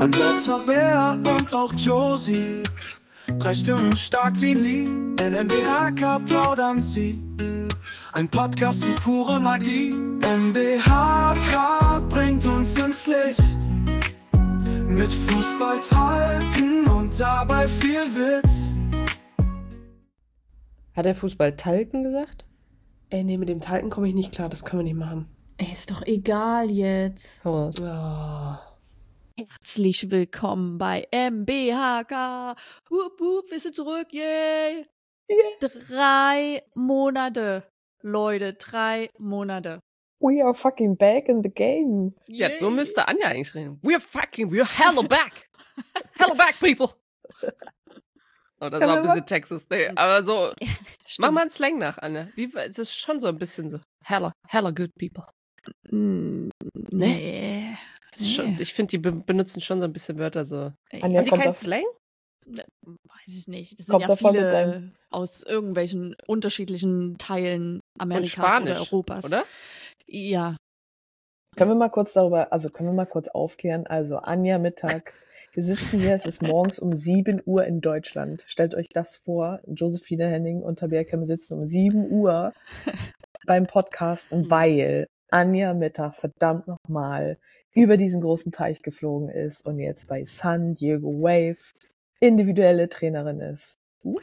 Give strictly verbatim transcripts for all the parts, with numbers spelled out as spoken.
Annetta, Bea und auch Josie, drei Stimmen stark wie nie, in M B H K plaudern sie. Ein Podcast wie pure Magie. M B H K bringt uns ins Licht, mit Fußballtalken und dabei viel Witz. Hat er Fußballtalken gesagt? Ey, nee, mit dem Talken komme ich nicht klar, das können wir nicht machen. Ey, ist doch egal jetzt. Hau raus. Oh. Herzlich willkommen bei M B H K. Hup, hup, wir sind zurück, yay. Yeah. Drei Monate, Leute, drei Monate. We are fucking back in the game. Ja, so müsste Anja eigentlich reden. We're fucking, we're hella back. Hella back, people. Oh, das war ein bisschen Texas. Nee, aber so, Ja, mach mal einen Slang nach, Anja. Wie, es ist schon so ein bisschen so, hella, hella good people. Mm, nee. Ist schon, ich finde, die be benutzen schon so ein bisschen Wörter so. Anja, Haben die kommt keinen auf- Slang? Weiß ich nicht. Das sind Kommt ja davon mit viele deinem- aus irgendwelchen unterschiedlichen Teilen Und Amerikas Spanisch, oder Europas. oder? Ja. Können wir mal kurz darüber, also können wir mal kurz aufklären. Also Anja Mittag, wir sitzen hier, es ist morgens um sieben Uhr in Deutschland. Stellt euch das vor, Josephine Henning und Tabea Kemme sitzen um sieben Uhr beim Podcasten, weil Anja Mittag verdammt nochmal über diesen großen Teich geflogen ist und jetzt bei San Diego Wave individuelle Trainerin ist.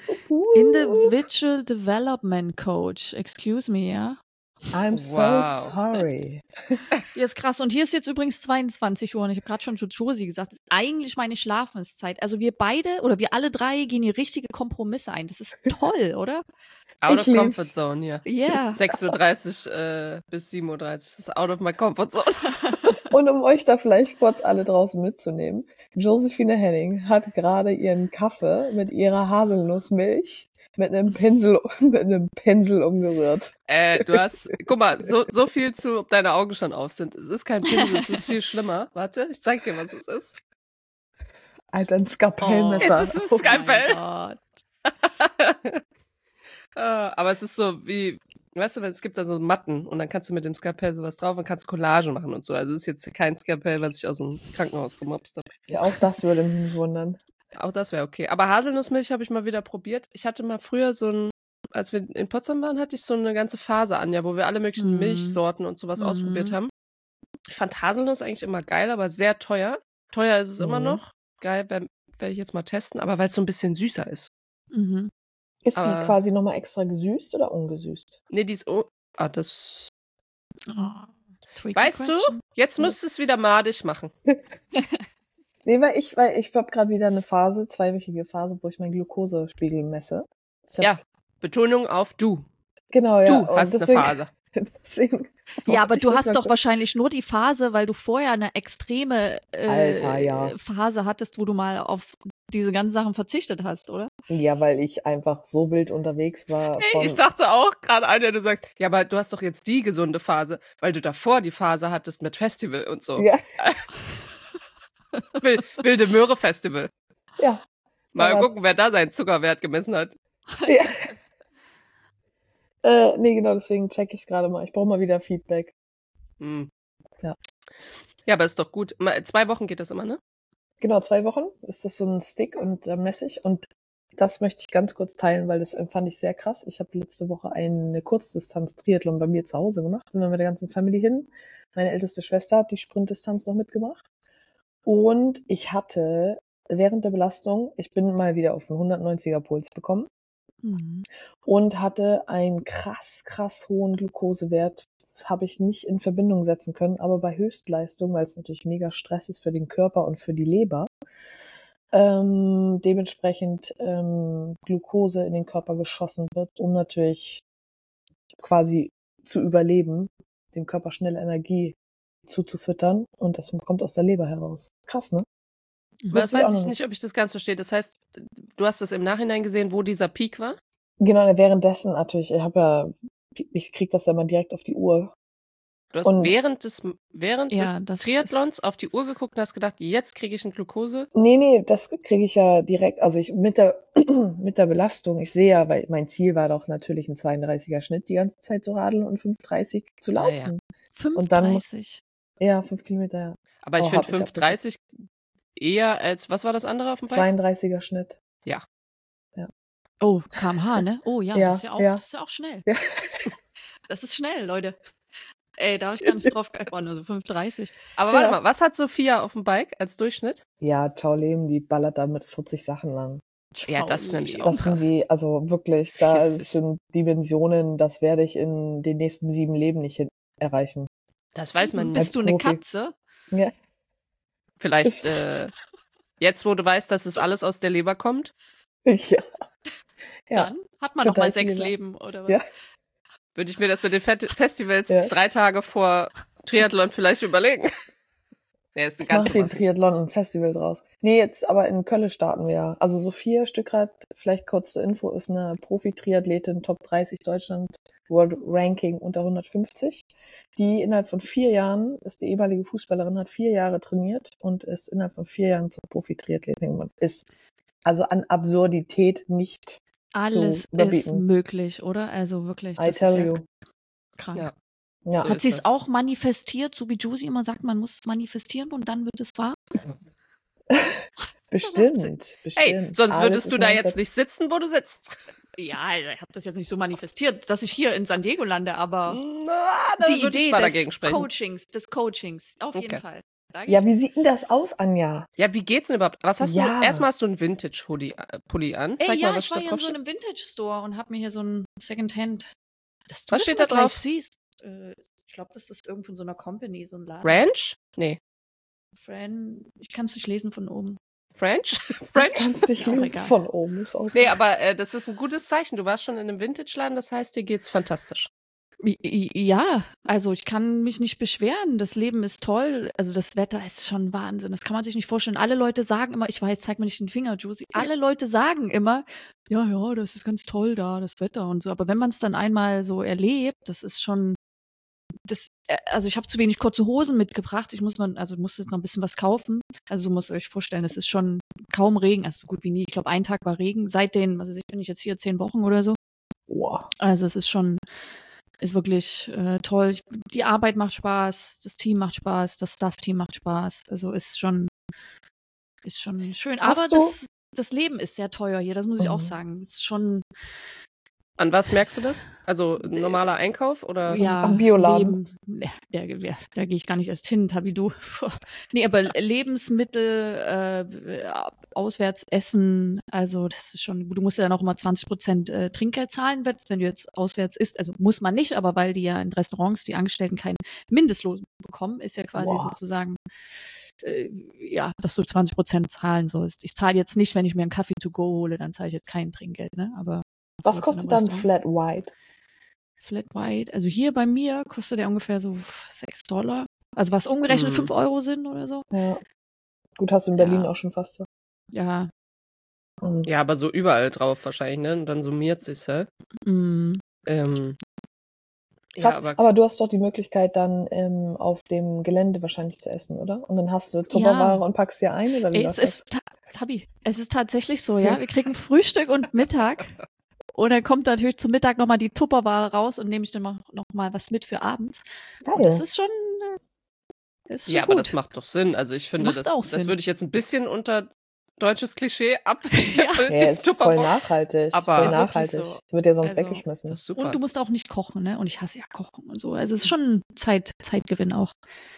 Individual Development Coach. Excuse me, ja? I'm so Wow. sorry. Jetzt krass. Und hier ist jetzt übrigens zweiundzwanzig Uhr und ich habe gerade schon zu Josie gesagt, das ist eigentlich meine Schlafenszeit. Also wir beide oder wir alle drei gehen hier richtige Kompromisse ein. Das ist toll, oder? Out Ich of lieb's. comfort zone hier. Ja. sechs Uhr dreißig äh, bis sieben Uhr dreißig. Das ist out of my comfort zone. Und um euch da vielleicht kurz alle draußen mitzunehmen, Josephine Henning hat gerade ihren Kaffee mit ihrer Haselnussmilch mit einem Pinsel, mit einem Pinsel umgerührt. Äh, du hast, guck mal, so, so viel zu, ob deine Augen schon auf sind. Es ist kein Pinsel, es ist viel schlimmer. Warte, ich zeig dir, was es ist. Alter, ein Skalpellmesser. Es ist ein Skalpell. Oh Gott. Äh, aber es ist so wie, weißt du, es gibt da so Matten und dann kannst du mit dem Skalpell sowas drauf und kannst Collagen machen und so. Also es ist jetzt kein Skalpell, was ich aus dem Krankenhaus gemobst habe. Ja, auch das würde mich nicht wundern. Auch das wäre okay. Aber Haselnussmilch habe ich mal wieder probiert. Ich hatte mal früher so ein, als wir in Potsdam waren, hatte ich so eine ganze Phase, Anja, wo wir alle möglichen Mhm. Milchsorten und sowas Mhm. ausprobiert haben. Ich fand Haselnuss eigentlich immer geil, aber sehr teuer. Teuer ist es Mhm. immer noch. Geil, werde werd ich jetzt mal testen, aber weil es so ein bisschen süßer ist. Mhm. Ist die Aber- quasi nochmal extra gesüßt oder ungesüßt? Nee, die ist, oh, ah, das, Oh, tricky weißt question. du, jetzt müsst es wieder madig machen. Nee, weil ich, weil ich habe gerade wieder eine Phase, zweiwöchige Phase, wo ich meinen Glukosespiegel messe. Ich hab- Ja, Betonung auf du. Genau, ja. Du und hast deswegen, eine Phase. Deswegen Ja, aber ich du das hast mal doch kurz- wahrscheinlich nur die Phase, weil du vorher eine extreme äh, Alter, ja. Phase hattest, wo du mal auf diese ganzen Sachen verzichtet hast, oder? Ja, weil ich einfach so wild unterwegs war. Von, Ich dachte auch gerade, Anja, du sagst, ja, aber du hast doch jetzt die gesunde Phase, weil du davor die Phase hattest mit Festival und so. ja, Wil- Wilde Möhre Festival. ja, Mal Aber- gucken, wer da seinen Zuckerwert gemessen hat. ja. äh, nee, genau, deswegen check ich es gerade mal. Ich brauche mal wieder Feedback. Hm. Ja. Ja, aber ist doch gut. Mal- Zwei Wochen geht das immer, ne? Genau, zwei Wochen ist das so ein Stick und da messe ich. Und das möchte ich ganz kurz teilen, weil das empfand ich sehr krass. Ich habe letzte Woche eine Kurzdistanz-Triathlon bei mir zu Hause gemacht. Sind wir mit der ganzen Familie hin. Meine älteste Schwester hat die Sprintdistanz noch mitgemacht. Und ich hatte während der Belastung, ich bin mal wieder auf einen hundertneunziger Puls bekommen Mhm. und hatte einen krass, krass hohen Glukosewert. Habe ich nicht in Verbindung setzen können, aber bei Höchstleistung, weil es natürlich mega Stress ist für den Körper und für die Leber, ähm, dementsprechend ähm, Glukose in den Körper geschossen wird, um natürlich quasi zu überleben, dem Körper schnell Energie zuzufüttern und das kommt aus der Leber heraus. Krass, ne? Das Wusste ich auch weiß noch ich nicht, ob ich das ganz verstehe. Das heißt, du hast das im Nachhinein gesehen, wo dieser Peak war? Genau, währenddessen natürlich, ich habe ja, ich krieg das ja mal direkt auf die Uhr. Du hast Und- während des, während Ja, des das Triathlons auf die Uhr geguckt und hast gedacht, jetzt kriege ich eine Glukose. Nee, nee, das kriege ich ja direkt, also ich mit der mit der Belastung, ich sehe ja, weil mein Ziel war doch natürlich ein zweiunddreißiger Schnitt die ganze Zeit zu radeln und fünf dreißig zu Ah, ja. laufen. Und dann- fünfunddreißig. Ja, fünf Kilometer, ja. Aber ich Oh, finde hab ich fünf dreißig eher als, was war das andere auf dem Bike? zweiunddreißiger Schnitt. Oh, K M H, ne? Oh ja, Ja, das, ist ja auch, ja. das ist ja auch schnell. Ja. Das ist schnell, Leute. Ey, da habe ich gar nicht drauf geachtet. Oh, nur so fünf dreißig. Aber warte Ja. mal, was hat Sophia auf dem Bike als Durchschnitt? Ja, Ciao Leben, die ballert da mit vierzig Sachen lang. Ja, das ist nämlich Ciao, auch Das sind krass. die, also wirklich, da vierzig. sind Dimensionen, das werde ich in den nächsten sieben Leben nicht hin erreichen. Das weiß man Als nicht. Bist du eine Profi. Katze? Ja. Vielleicht äh, jetzt, wo du weißt, dass es alles aus der Leber kommt. Ja. Ja. Dann hat man Für noch mal dein sechs Leben. Leben, oder was? Ja. Würde ich mir das mit den Fet- Festivals Ja. drei Tage vor Triathlon vielleicht überlegen. Ja, ist eine Ich mache ganze den Masse. Triathlon ein Festival draus. Nee, jetzt aber in Köln starten wir ja. Also Sophia Stückrad, vielleicht kurz zur Info, ist eine Profi-Triathletin, Top dreißig Deutschland, World Ranking unter hundertfünfzig. Die innerhalb von vier Jahren, ist eine ehemalige Fußballerin, hat vier Jahre trainiert und ist innerhalb von vier Jahren zur Profi-Triathletin geworden. Ist also an Absurdität nicht Alles zu überbieten. ist möglich, oder? Also wirklich, I das tell ist ja you. krank. Ja. Ja. So Hat ist sie es das. auch manifestiert, so wie Josie immer sagt, man muss es manifestieren und dann wird es wahr? Bestimmt, bestimmt. Hey, sonst Alles würdest ist du da Mindset. jetzt nicht sitzen, wo du sitzt. Ja, ich habe das jetzt nicht so manifestiert, dass ich hier in San Diego lande, aber Na, da die würde ich Idee mal des dagegen sprechen. Coachings, des Coachings, auf jeden Okay. Fall. Da Ja, gehe wie sieht denn das aus, Anja? Ja, wie geht's denn überhaupt? Was hast Ja. du? Erstmal hast du einen Vintage-Hoodie-Pulli an. Ey, Zeig ja, mal, was ich war da hier in drauf so steht. einem Vintage-Store und habe mir hier so ein Secondhand, dass du Was das steht mal da gleich drauf? siehst. Äh, ich glaube, das ist irgendwo in so einer Company, so ein Laden. Ranch? Nee. Fran, ich kann es nicht lesen von oben. French? Du French? kannst dich Auch lesen egal. von oben. Ist auch Nee, aber äh, das ist ein gutes Zeichen. Du warst schon in einem Vintage-Laden, das heißt, dir geht's fantastisch. I- i- Ja, also ich kann mich nicht beschweren. Das Leben ist toll. Also das Wetter ist schon Wahnsinn. Das kann man sich nicht vorstellen. Alle Leute sagen immer, ich weiß, zeig mir nicht den Finger, Josie. Alle Leute sagen immer, ja, ja, das ist ganz toll da, das Wetter und so. Aber wenn man es dann einmal so erlebt, das ist schon, das, äh, also ich habe zu wenig kurze Hosen mitgebracht. Ich muss man, also muss jetzt noch ein bisschen was kaufen. Also müsst ihr euch vorstellen, es ist schon kaum Regen, also so gut wie nie. Ich glaube, ein Tag war Regen. Seitdem, also ich bin ich jetzt hier zehn Wochen oder so. Boah. Also es ist schon, ist wirklich äh, toll. Ich, die Arbeit macht Spaß, das Team macht Spaß, das Staff-Team macht Spaß. Also ist schon, ist schon schön. Hast Aber du- das, das Leben ist sehr teuer hier, das muss ich auch Mhm. sagen. Es ist schon, An was merkst du das? Also ein normaler Einkauf oder? ja, am Bioladen. Leben, ja, da, ja, da gehe ich gar nicht erst hin, Tabidu. Nee, aber Lebensmittel, äh, auswärts essen, also das ist schon, du musst ja dann auch immer zwanzig Prozent äh, Trinkgeld zahlen, wenn du jetzt auswärts isst. Also muss man nicht, aber weil die ja in Restaurants, die Angestellten keinen Mindestlohn bekommen, ist ja quasi Wow. sozusagen, äh, ja, dass du zwanzig Prozent zahlen sollst. Ich zahle jetzt nicht, wenn ich mir einen Kaffee to go hole, dann zahle ich jetzt kein Trinkgeld, ne? Aber Was so jetzt in kostet einem dann Restaurant. Flat White? Flat White. Also hier bei mir kostet der ungefähr so sechs Dollar. Also was umgerechnet Mhm. fünf Euro sind oder so. Ja. Gut, hast du in Berlin Ja. auch schon fast. Ja. Mhm. Ja, aber so überall drauf wahrscheinlich, ne? Und dann summiert sich's, hä? Mm. Ähm, ja, Fast, aber aber, du hast doch die Möglichkeit, dann ähm, auf dem Gelände wahrscheinlich zu essen, oder? Und dann hast du Tupperware und packst dir ein, oder wie Ey, läuft es ist, ta- Tabi, es ist tatsächlich so, ja. Wir kriegen Frühstück und Mittag. Und dann kommt natürlich zum Mittag nochmal die Tupperware raus und nehme ich dann noch, noch mal was mit für abends. das? Und das Geil. ist schon, äh, ist schon ja, aber gut. das macht doch Sinn. Also ich finde, Macht das, auch das Sinn. würde ich jetzt ein bisschen unter deutsches Klischee abstempeln. Ja, die ist voll Tupperbox. nachhaltig. Aber- voll Ist wirklich nachhaltig. so. Wird ja sonst Also, weggeschmissen. Das ist super. Und du musst auch nicht kochen, ne? Und ich hasse ja Kochen und so. Also es ist schon Zeit, Zeitgewinn auch.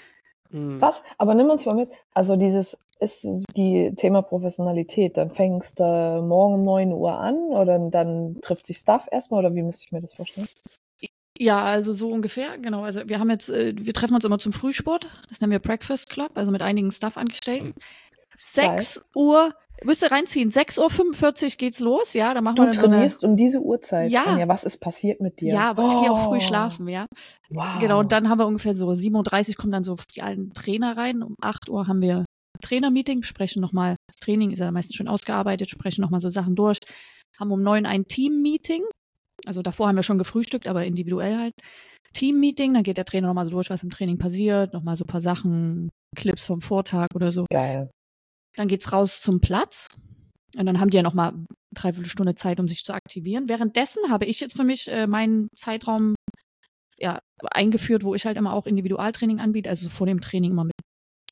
Hm. Was? Aber nimm uns mal mit. Also dieses ist die Thema Professionalität. Dann fängst du morgen um neun Uhr an oder dann trifft sich Staff erstmal oder wie müsste ich mir das vorstellen? Ja, also so ungefähr, genau. Also wir haben jetzt, äh, wir treffen uns immer zum Frühsport. Das nennen wir Breakfast Club, also mit einigen Staff-Angestellten. sechs Uhr, müsst ihr reinziehen, sechs Uhr fünfundvierzig geht's los, ja, da machen Du wir dann so eine, trainierst um diese Uhrzeit. Ja. Anja, was ist passiert mit dir? ja, aber ich gehe auch früh Oh, schlafen, ja. Wow. Genau, und dann haben wir ungefähr so sieben Uhr dreißig kommen dann so die alten Trainer rein. Um acht Uhr haben wir Trainermeeting, besprechen nochmal, das Training ist ja meistens schon ausgearbeitet, sprechen nochmal so Sachen durch. Haben um neun ein Team-Meeting. Also davor haben wir schon gefrühstückt, aber individuell halt. Team-Meeting, dann geht der Trainer nochmal so durch, was im Training passiert, nochmal so ein paar Sachen, Clips vom Vortag oder so. Geil. Dann geht's raus zum Platz. Und dann haben die ja nochmal dreiviertel Stunde Zeit, um sich zu aktivieren. Währenddessen habe ich jetzt für mich äh, meinen Zeitraum ja, eingeführt, wo ich halt immer auch Individualtraining anbiete, also vor dem Training immer mit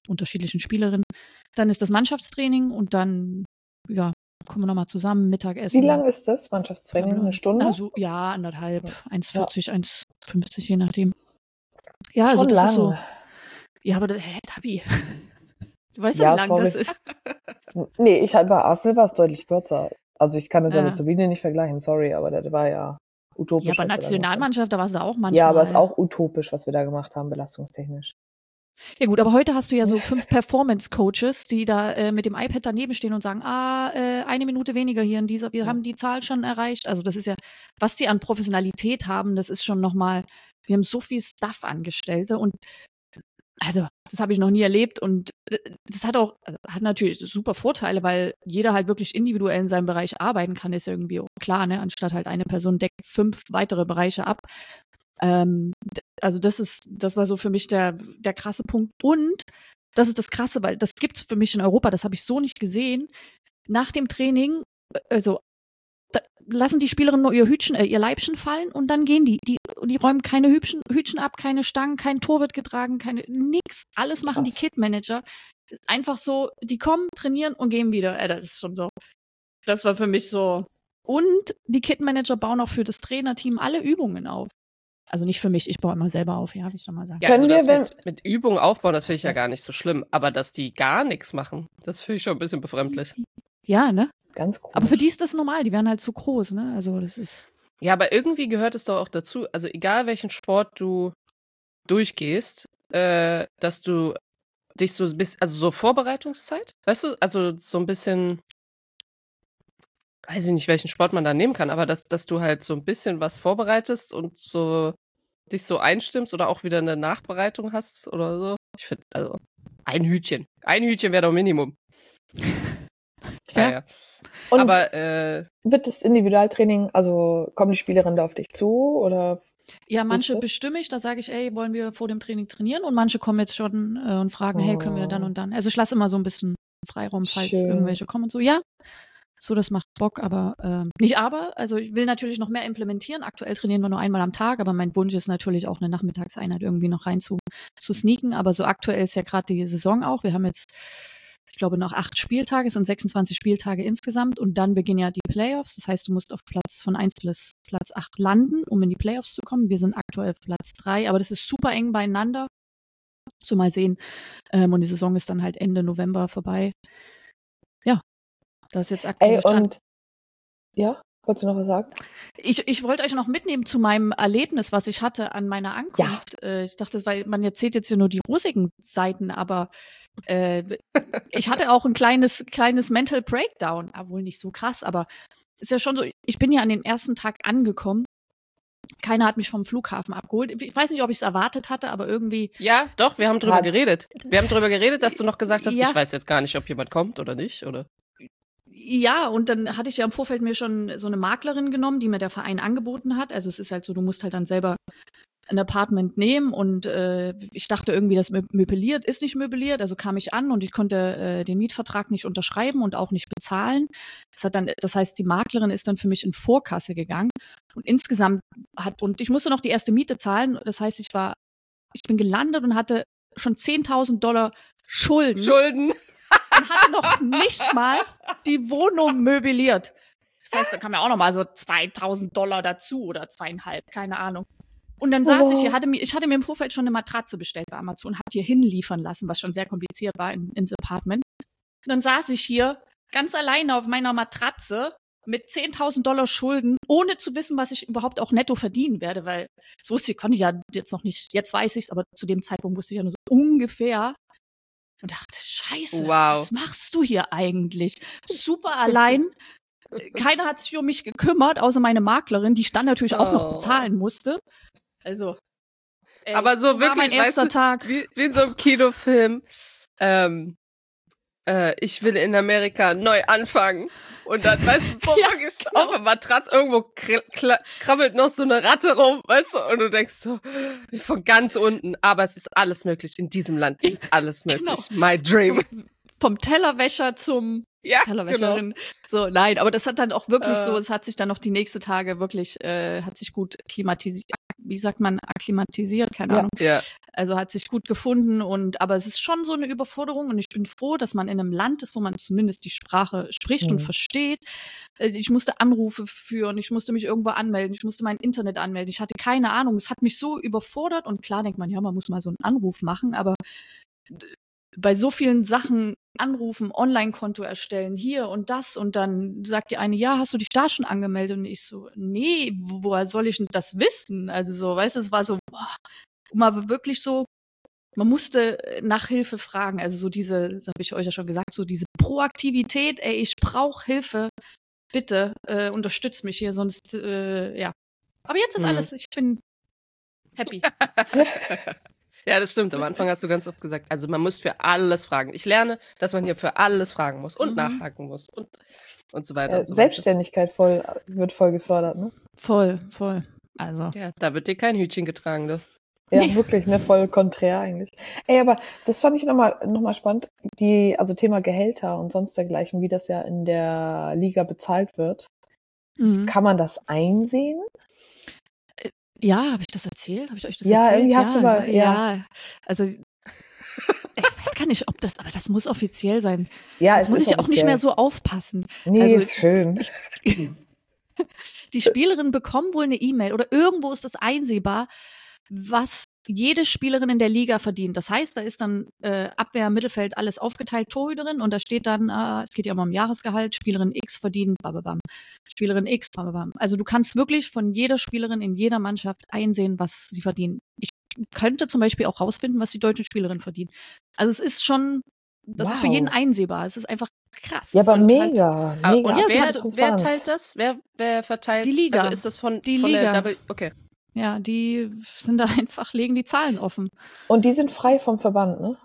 unterschiedlichen Spielerinnen. Dann ist das Mannschaftstraining und dann, ja, kommen wir nochmal zusammen, Mittagessen. Wie lang ist das Mannschaftstraining? Eine Stunde? Also, ja, anderthalb, eins Ja. vierzig, eins fünfzig, je nachdem. Ja, Schon also das lang. ist so. Ja, aber das, hä, Tabi. Du weißt Ja, ja, wie lang sorry. das ist. Nee, ich halt bei Arsenal war es deutlich kürzer. Also ich kann das ja, Ja. mit Turbine nicht vergleichen, sorry, aber das war ja utopisch. Ja, aber was wir da gemacht haben. Nationalmannschaft, da warst du auch manchmal. Ja, aber es ist auch utopisch, was wir da gemacht haben, belastungstechnisch. Ja gut, aber heute hast du ja so fünf Performance-Coaches, die da äh, mit dem iPad daneben stehen und sagen, ah, äh, eine Minute weniger hier in dieser, wir Ja. haben die Zahl schon erreicht. Also das ist ja, was die an Professionalität haben, das ist schon nochmal, wir haben so viel Stuff-Angestellte und also das habe ich noch nie erlebt und äh, das hat auch, also, hat natürlich super Vorteile, weil jeder halt wirklich individuell in seinem Bereich arbeiten kann, ist irgendwie auch klar, ne? Anstatt halt eine Person deckt fünf weitere Bereiche ab. Ähm, d- also das ist, das war so für mich der, der krasse Punkt. Und das ist das Krasse, weil das gibt's für mich in Europa, das habe ich so nicht gesehen. Nach dem Training, äh, also da lassen die Spielerinnen nur ihr Hütchen, äh, ihr Leibchen fallen und dann gehen die. Die, die räumen keine Hütchen, Hütchen ab, keine Stangen, kein Tor wird getragen, keine, nix. Alles machen die Krass. Kid-Manager. Ist einfach so, die kommen, trainieren und gehen wieder. Äh, das ist schon so. Das war für mich so. Und die Kid-Manager bauen auch für das Trainerteam alle Übungen auf. Also nicht für mich, ich baue immer selber auf, ja, wie ich doch mal sagen. Ja, Können also das wir, wenn- mit, mit Übungen aufbauen, das finde ich ja gar nicht so schlimm. Aber dass die gar nichts machen, das finde ich schon ein bisschen befremdlich. Ja, ne? Ganz komisch. Aber für die ist das normal, die werden halt zu groß, ne? Also das ist. Ja, aber irgendwie gehört es doch auch dazu, also egal welchen Sport du durchgehst, äh, dass du dich so ein bisschen, also so Vorbereitungszeit, weißt du, also so ein bisschen, weiß ich nicht, welchen Sport man da nehmen kann, aber dass, dass du halt so ein bisschen was vorbereitest und so dich so einstimmst oder auch wieder eine Nachbereitung hast oder so. Ich finde, also ein Hütchen. Ein Hütchen wäre doch Minimum. Ja. ja. Und Aber äh, wird das Individualtraining, also kommen die Spielerinnen da auf dich zu oder? Ja, manche das? bestimme ich, da sage ich, ey, wollen wir vor dem Training trainieren? Und manche kommen jetzt schon äh, und fragen, hey, können wir dann und dann? Also ich lasse immer so ein bisschen Freiraum, falls Schön. irgendwelche kommen und so. Ja, so, das macht Bock, aber ähm, nicht aber. Also ich will natürlich noch mehr implementieren. Aktuell trainieren wir nur einmal am Tag, aber mein Wunsch ist natürlich auch eine Nachmittagseinheit irgendwie noch rein zu, zu sneaken. Aber so aktuell ist ja gerade die Saison auch. Wir haben jetzt, ich glaube, noch acht Spieltage, es sind sechsundzwanzig Spieltage insgesamt und dann beginnen ja die Playoffs. Das heißt, du musst auf Platz von eins bis Platz acht landen, um in die Playoffs zu kommen. Wir sind aktuell auf Platz drei, aber das ist super eng beieinander. So mal sehen. Ähm, und die Saison ist dann halt Ende November vorbei. Ja, das ist jetzt aktuell Ey, Stand. und ja, wolltest du noch was sagen? Ich, ich wollte euch noch mitnehmen zu meinem Erlebnis, was ich hatte an meiner Ankunft. Äh, ich dachte, weil man erzählt jetzt hier nur die rosigen Seiten, aber äh, ich hatte auch ein kleines, kleines Mental Breakdown. Ah, wohl nicht so krass, aber ist ja schon so, ich bin ja an den ersten Tag angekommen. Keiner hat mich vom Flughafen abgeholt. Ich weiß nicht, ob ich es erwartet hatte, aber irgendwie. ja, doch, wir haben drüber Hat- geredet. Wir haben drüber geredet, dass du noch gesagt hast, Ja. ich weiß jetzt gar nicht, ob jemand kommt oder nicht, oder? Ja, und dann hatte ich ja im Vorfeld mir schon so eine Maklerin genommen, die mir der Verein angeboten hat. Also es ist halt so, du musst halt dann selber ein Apartment nehmen und äh, ich dachte irgendwie, das mö- möbliert ist nicht möbliert. Also kam ich an und ich konnte äh, den Mietvertrag nicht unterschreiben und auch nicht bezahlen. Das hat dann, das heißt, die Maklerin ist dann für mich in Vorkasse gegangen und insgesamt hat, und ich musste noch die erste Miete zahlen. Das heißt, ich war, ich bin gelandet und hatte schon zehntausend Dollar Schulden. Schulden. Und hatte noch nicht mal die Wohnung möbliert. Das heißt, da kam ja auch noch mal so zweitausend Dollar dazu oder zweieinhalb, keine Ahnung. Und dann saß Wow. ich hier, hatte mir, ich hatte mir im Vorfeld schon eine Matratze bestellt bei Amazon, hat hier hinliefern lassen, was schon sehr kompliziert war in, ins Apartment. Und dann saß ich hier ganz alleine auf meiner Matratze mit zehntausend Dollar Schulden, ohne zu wissen, was ich überhaupt auch netto verdienen werde, weil das wusste ich, konnte ich ja jetzt noch nicht, jetzt weiß ich es, aber zu dem Zeitpunkt wusste ich ja nur so ungefähr. Und dachte, scheiße, Wow. was machst du hier eigentlich? Super allein. Keiner hat sich um mich gekümmert, außer meine Maklerin, die ich dann natürlich auch noch Oh. bezahlen musste. Also, ey, Aber so war wirklich, mein erster weißt du, Tag. Wie, wie in so einem Kinofilm. Ähm, äh, ich will in Amerika neu anfangen. Und dann, weißt du, so Ja, wirklich genau. auf der Matratze irgendwo kr kla- krabbelt noch so eine Ratte rum, weißt du, und du denkst so, von ganz unten, aber es ist alles möglich. In diesem Land ist alles möglich. Genau. My dream. Vom, vom Tellerwäscher zum Ja, genau. Tellerwäscherin. So, nein, aber das hat dann auch wirklich Äh. so, es hat sich dann noch die nächsten Tage wirklich, äh, hat sich gut klimatisiert, wie sagt man, akklimatisiert, keine Ja. Ahnung. Ja. Also hat sich gut gefunden und aber es ist schon so eine Überforderung und ich bin froh, dass man in einem Land ist, wo man zumindest die Sprache spricht Mhm. und versteht. Äh, Ich musste Anrufe führen, ich musste mich irgendwo anmelden, ich musste mein Internet anmelden. Ich hatte keine Ahnung. Es hat mich so überfordert und klar denkt man, ja, man muss mal so einen Anruf machen, aber d- bei so vielen Sachen anrufen, Online-Konto erstellen, hier und das und dann sagt die eine, ja, hast du dich da schon angemeldet? Und ich so, nee, wo- woher soll ich denn das wissen? Also so, weißt du, es war so, boah, mal wirklich so, man musste äh, nach Hilfe fragen. Also so diese, das habe ich euch ja schon gesagt, so diese Proaktivität, ey, ich brauche Hilfe, bitte äh, unterstützt mich hier, sonst, äh, ja. Aber jetzt ist Mhm. alles, ich bin happy. Ja, das stimmt. Am Anfang hast du ganz oft gesagt, also man muss für alles fragen. Ich lerne, dass man hier für alles fragen muss und Mhm. nachhaken muss und, und so weiter. Äh, und so Selbstständigkeit voll, wird voll gefördert, ne? Voll, voll. Also. weiter. Ja, da wird dir kein Hütchen getragen, ne? Ja, Nee. wirklich, ne, voll konträr eigentlich. Ey, aber das fand ich nochmal noch mal spannend, die, also Thema Gehälter und sonst dergleichen, wie das ja in der Liga bezahlt wird. Mhm. Kann man das einsehen? Ja, habe ich das erzählt? Habe ich euch das Ja, erzählt? irgendwie hast du mal- also, ja. ja. Also ich weiß gar nicht, ob das, aber das muss offiziell sein. Ja, Jetzt es muss ist ich auch nicht mehr offiziell. so aufpassen. Nee, also- ist schön. Die Spielerinnen bekommen wohl eine E-Mail oder irgendwo ist das einsehbar, was jede Spielerin in der Liga verdient. Das heißt, da ist dann äh, Abwehr, Mittelfeld, alles aufgeteilt, Torhüterin und da steht dann, äh, es geht ja immer um Jahresgehalt, Spielerin X verdient, bababam. Spielerin X, bababam. Also du kannst wirklich von jeder Spielerin in jeder Mannschaft einsehen, was sie verdienen. Ich könnte zum Beispiel auch rausfinden, was die deutschen Spielerinnen verdienen. Also es ist schon, das ist für Wow. jeden einsehbar. Es ist einfach krass. Ja, Es aber ist halt mega, Ah, mega und Ja, es wer, hat absolute wer Transparenz. teilt das? Wer, wer verteilt? Die Liga. Also ist das von, Die von Liga. der Double? Okay. Ja, die sind da einfach, legen die Zahlen offen. Und die sind frei vom Verband, ne?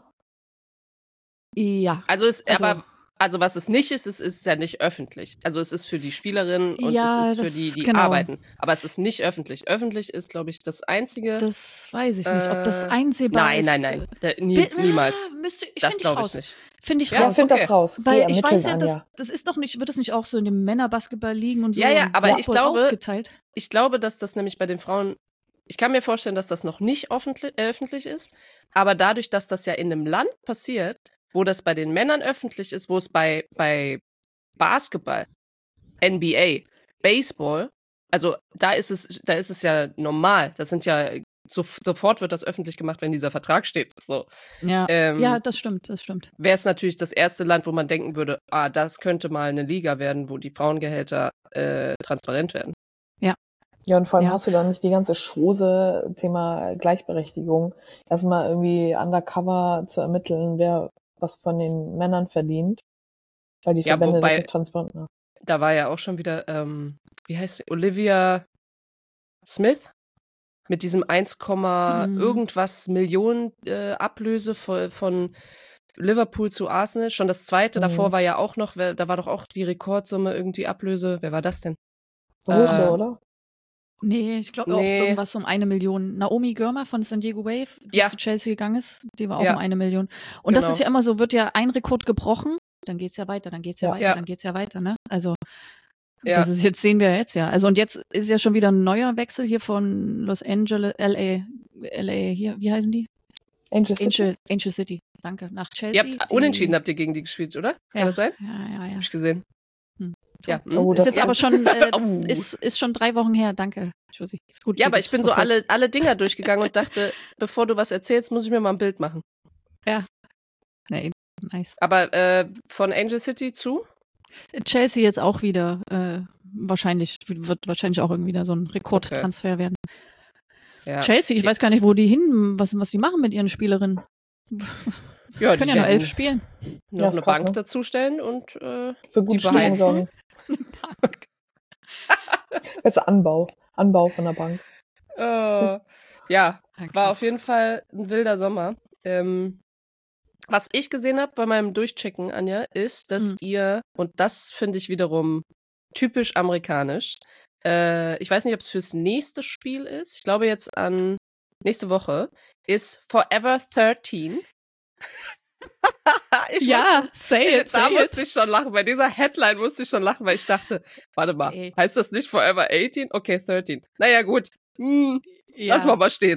Ja. Also ist, Also- aber, also was es nicht ist, es ist ja nicht öffentlich. Also es ist für die Spielerinnen und Ja, es ist für das- die, die genau. arbeiten. Aber es ist nicht öffentlich. Öffentlich ist, glaube ich, das einzige. Das weiß ich nicht, ob das Äh, einsehbar nein, ist. nein, nein, Der, nie, Bi- niemals. Ah, müsste, ich Das finde ich glaube ich raus. nicht. Finde ich Ja, Ja, raus. find okay. das raus. Weil Geh ich ermitteln, weiß ja, das, Anja. das ist doch nicht, wird das nicht auch so in den Männerbasketball liegen und so? Ja, ja, und aber ich Football glaube- auch geteilt? Ich glaube, dass das nämlich bei den Frauen, ich kann mir vorstellen, dass das noch nicht öffentlich, äh, öffentlich ist, aber dadurch, dass das ja in einem Land passiert, wo das bei den Männern öffentlich ist, wo es bei, bei Basketball, N B A, Baseball, also da ist es, da ist es ja normal. Das sind ja, so, sofort wird das öffentlich gemacht, wenn dieser Vertrag steht. So. Ja. Ähm, ja, das stimmt, das stimmt. Wäre es natürlich das erste Land, wo man denken würde, ah, das könnte mal eine Liga werden, wo die Frauengehälter äh, transparent werden. Ja, und vor allem Ja. hast du dann nicht die ganze Chose, Thema Gleichberechtigung, erstmal irgendwie undercover zu ermitteln, wer was von den Männern verdient. Weil die Ja, Verbände wobei- das nicht transparent machen. Da war ja auch schon wieder, ähm, wie heißt sie, Olivia Smith? Mit diesem eins, Mhm. irgendwas Millionen äh, Ablöse von, von Liverpool zu Arsenal. Schon das zweite, Mhm. davor war ja auch noch, wer- da war doch auch die Rekordsumme irgendwie Ablöse. Wer war das denn? Russo, Äh, oder? Nee, ich glaube Nee. auch irgendwas um eine Million. Naomi Girma von San Diego Wave, die Ja. zu Chelsea gegangen ist, die war auch Ja. um eine Million. Und das Genau. ist ja immer so, wird ja ein Rekord gebrochen, dann geht's ja weiter, dann geht's ja, Ja. weiter, Ja. dann geht's ja weiter, ne? Also Ja. das ist jetzt, sehen wir jetzt ja. Also und jetzt ist ja schon wieder ein neuer Wechsel hier von Los Angeles, L A, L A, hier, wie heißen die? Angel City. Angel, Angel City, danke, nach Ihr Chelsea. habt die- unentschieden habt ihr gegen die gespielt, oder? Kann ja, das sein? Ja, ja, ja. Hab ich gesehen. Hm. Ja, hm. Oh, Ist das jetzt ist- aber schon, äh, Au. ist, ist schon drei Wochen her, danke, Josie. Ist gut. Ja, wie aber du's ich bin so alle, verfolgst. alle Dinger durchgegangen und dachte, bevor du was erzählst, muss ich mir mal ein Bild machen. Nee, nice. Aber äh, von Angel City zu? Chelsea jetzt auch wieder, äh, wahrscheinlich, wird wahrscheinlich auch irgendwie wieder so ein Rekordtransfer werden. Ja, Chelsea, ich weiß gar nicht, wo die hin, was, was die machen mit ihren Spielerinnen. ja Die können ja nur werden elf spielen. noch Ja, ist eine krass, Bank ne? dazustellen und äh, Für Die gute Stimmung beheizen. sorgen. Besser Anbau. Anbau von der Bank. äh, ja, war auf jeden Fall ein wilder Sommer. Ähm, was ich gesehen habe bei meinem Durchchecken, Anja, ist, dass Mhm. ihr, und das finde ich wiederum typisch amerikanisch, äh, ich weiß nicht, ob es fürs nächste Spiel ist, ich glaube jetzt an nächste Woche, ist Forever dreizehn. ich Ja, musste, say it, da say musste it. ich schon lachen, bei dieser Headline musste ich schon lachen, weil ich dachte, warte mal, Ey. heißt das nicht Forever achtzehn? Okay, dreizehn. Naja, gut. Hm, Ja. Lass mal mal stehen.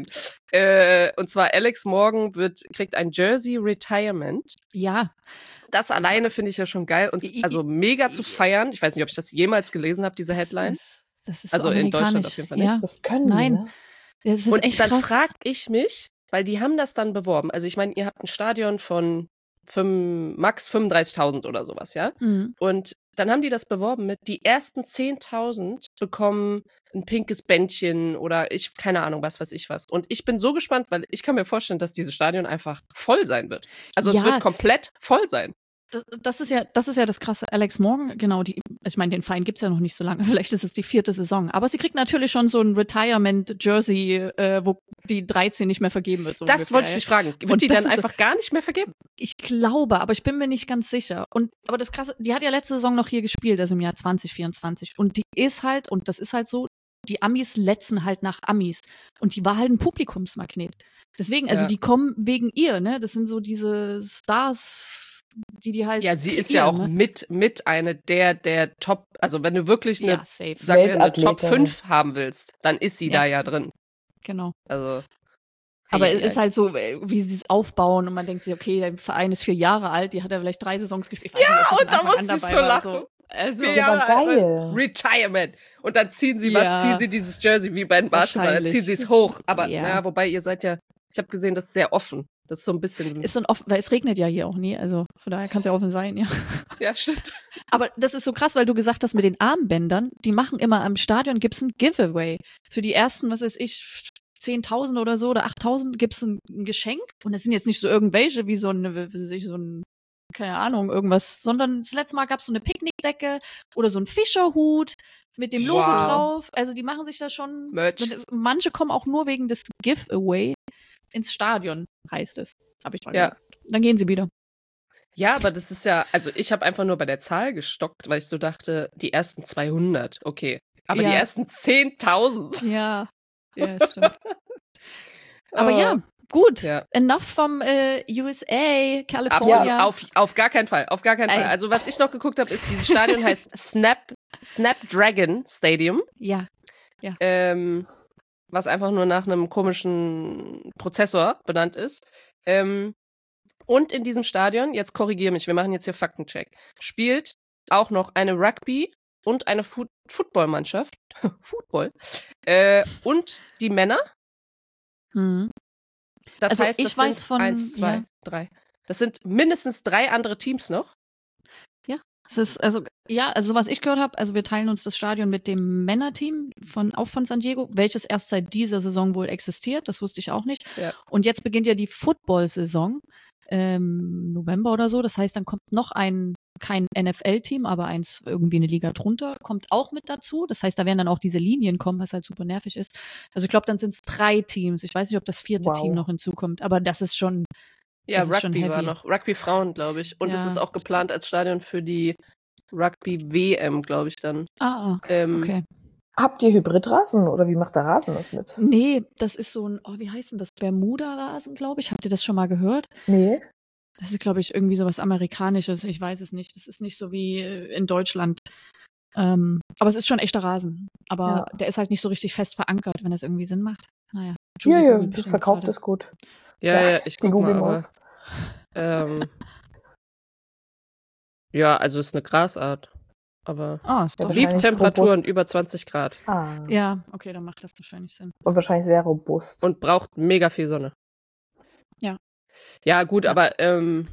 Äh, und zwar Alex Morgan wird, kriegt ein Jersey Retirement. Ja. Das alleine finde ich ja schon geil und also mega zu feiern. Ich weiß nicht, ob ich das jemals gelesen habe, diese Headline. Das, das ist also so in Deutschland amerikanisch. auf jeden Fall nicht. Ja. Das können Nein. die, ne? Das ist Und echt dann krass. frage ich mich, weil die haben das dann beworben. Also ich meine, ihr habt ein Stadion von fünf, max fünfunddreißigtausend oder sowas, ja? Mhm. Und dann haben die das beworben mit, die ersten zehntausend bekommen ein pinkes Bändchen oder ich, keine Ahnung, was weiß ich was. Und ich bin so gespannt, weil ich kann mir vorstellen, dass dieses Stadion einfach voll sein wird. Also Ja. es wird komplett voll sein. Das, das ist ja, das ist ja das krasse. Alex Morgan, genau, die, ich meine, den Verein gibt's ja noch nicht so lange. Vielleicht ist es die vierte Saison. Aber sie kriegt natürlich schon so ein Retirement-Jersey, äh, wo die dreizehn nicht mehr vergeben wird. So Das ungefähr, wollte ich ja. dich fragen. Wird Und die das dann ist- einfach gar nicht mehr vergeben? Ich glaube, aber ich bin mir nicht ganz sicher. Und aber das krasse, die hat ja letzte Saison noch hier gespielt, also im Jahr zwanzig vierundzwanzig. Und die ist halt, und das ist halt so, die Amis letzen halt nach Amis. Und die war halt ein Publikumsmagnet. Deswegen, also Ja. die kommen wegen ihr, ne? Das sind so diese Stars, die die halt. Ja, sie ist ja auch kreieren, ne? mit, mit eine der, der Top, also wenn du wirklich eine, Ja, safe. sagen wir, eine Weltathletin. Top fünf haben willst, dann ist sie Ja. da ja drin. Genau. Also. Aber Ei, es ei, ist halt so, äh, wie sie es aufbauen und man denkt sich, okay, der Verein ist vier Jahre alt, die hat ja vielleicht drei Saisons gespielt. Ich weiß nicht, ob sie und da von Anfang musste an ich dabei so war, lachen. Also, Vier Ja, Jahre aber alt, geil. Retirement. Und dann ziehen sie Ja. was, ziehen sie dieses Jersey wie bei den Basketball, dann Wahrscheinlich. ziehen sie es hoch. Aber Ja. naja, wobei ihr seid ja, ich habe gesehen, das ist sehr offen. Das ist so ein bisschen. ist so ein offen, weil es regnet ja hier auch nie, also von daher kann es ja offen sein, ja. ja, stimmt. Aber das ist so krass, weil du gesagt hast mit den Armbändern, die machen immer am Stadion, gibt's ein Giveaway. Für die ersten, was weiß ich, zehntausend oder so oder achttausend gibt's ein, ein Geschenk. Und das sind jetzt nicht so irgendwelche wie so eine, wie weiß ich, so ein, keine Ahnung, irgendwas, sondern das letzte Mal gab's so eine Picknickdecke oder so ein Fischerhut mit dem Logo Wow. drauf. Also die machen sich da schon. Merch. wenn es- Manche kommen auch nur wegen des Giveaway ins Stadion, heißt es. Hab ich mal Ja. gehört. Dann gehen sie wieder. Ja, aber das ist ja, also ich habe einfach nur bei der Zahl gestockt, weil ich so dachte, die ersten zweihundert, okay. Aber Ja. die ersten zehntausend. Ja. Ja, das stimmt. Aber ja, gut. Ja. Enough vom äh, U S A, California. Absolut, auf, auf gar keinen Fall, auf gar keinen Fall. Ey. Also was ich noch geguckt habe, ist, dieses Stadion heißt Snap, Snapdragon Stadium, Ja. ähm, was einfach nur nach einem komischen Prozessor benannt ist. Ähm, und in diesem Stadion, jetzt korrigiere mich, wir machen jetzt hier Faktencheck, spielt auch noch eine Rugby- und eine Foot Footballmannschaft, Football, äh, und die Männer. Hm. Das Also heißt, das ich weiß sind von- eins, zwei, ja. drei. Das sind mindestens drei andere Teams noch. Es ist, also, ja, also was ich gehört habe, also wir teilen uns das Stadion mit dem Männerteam von, auch von San Diego, welches erst seit dieser Saison wohl existiert, das wusste ich auch nicht. Ja. Und jetzt beginnt ja die Football-Saison, ähm, November oder so, das heißt, dann kommt noch ein, kein N F L-Team, aber eins irgendwie eine Liga drunter, kommt auch mit dazu. Das heißt, da werden dann auch diese Linien kommen, was halt super nervig ist. Also ich glaube, dann sind es drei Teams. Ich weiß nicht, ob das vierte Wow. Team noch hinzukommt, aber das ist schon, Ja, Das ist schon Rugby war heavy. noch. Rugby Frauen, glaube ich. Und es Ja. ist auch geplant als Stadion für die Rugby-W M, glaube ich dann. ah, ah, Ähm, okay. Habt ihr Hybridrasen oder wie macht der Rasen das mit? Nee, das ist so ein, oh, wie heißt denn das? Bermuda-Rasen, glaube ich. Habt ihr das schon mal gehört? Nee. Das ist, glaube ich, irgendwie so was Amerikanisches. Ich weiß es nicht. Das ist nicht so wie äh, in Deutschland. Ähm, aber es ist schon echter Rasen. Aber Ja. der ist halt nicht so richtig fest verankert, wenn das irgendwie Sinn macht. Naja. Ja, Josie ja, googelt das bestimmt verkauft gerade. es gut. ja, ja, ich Die guck mal. Google-Maus. Aber, ähm, ja, also ist eine Grasart. Aber Ah, ist Ja, doch. wahrscheinlich liebt Temperaturen robust. über zwanzig Grad Ah. Ja, okay, dann macht das wahrscheinlich Sinn. Und wahrscheinlich sehr robust. und braucht mega viel Sonne. Ja. Ja, gut, Ja. aber ähm,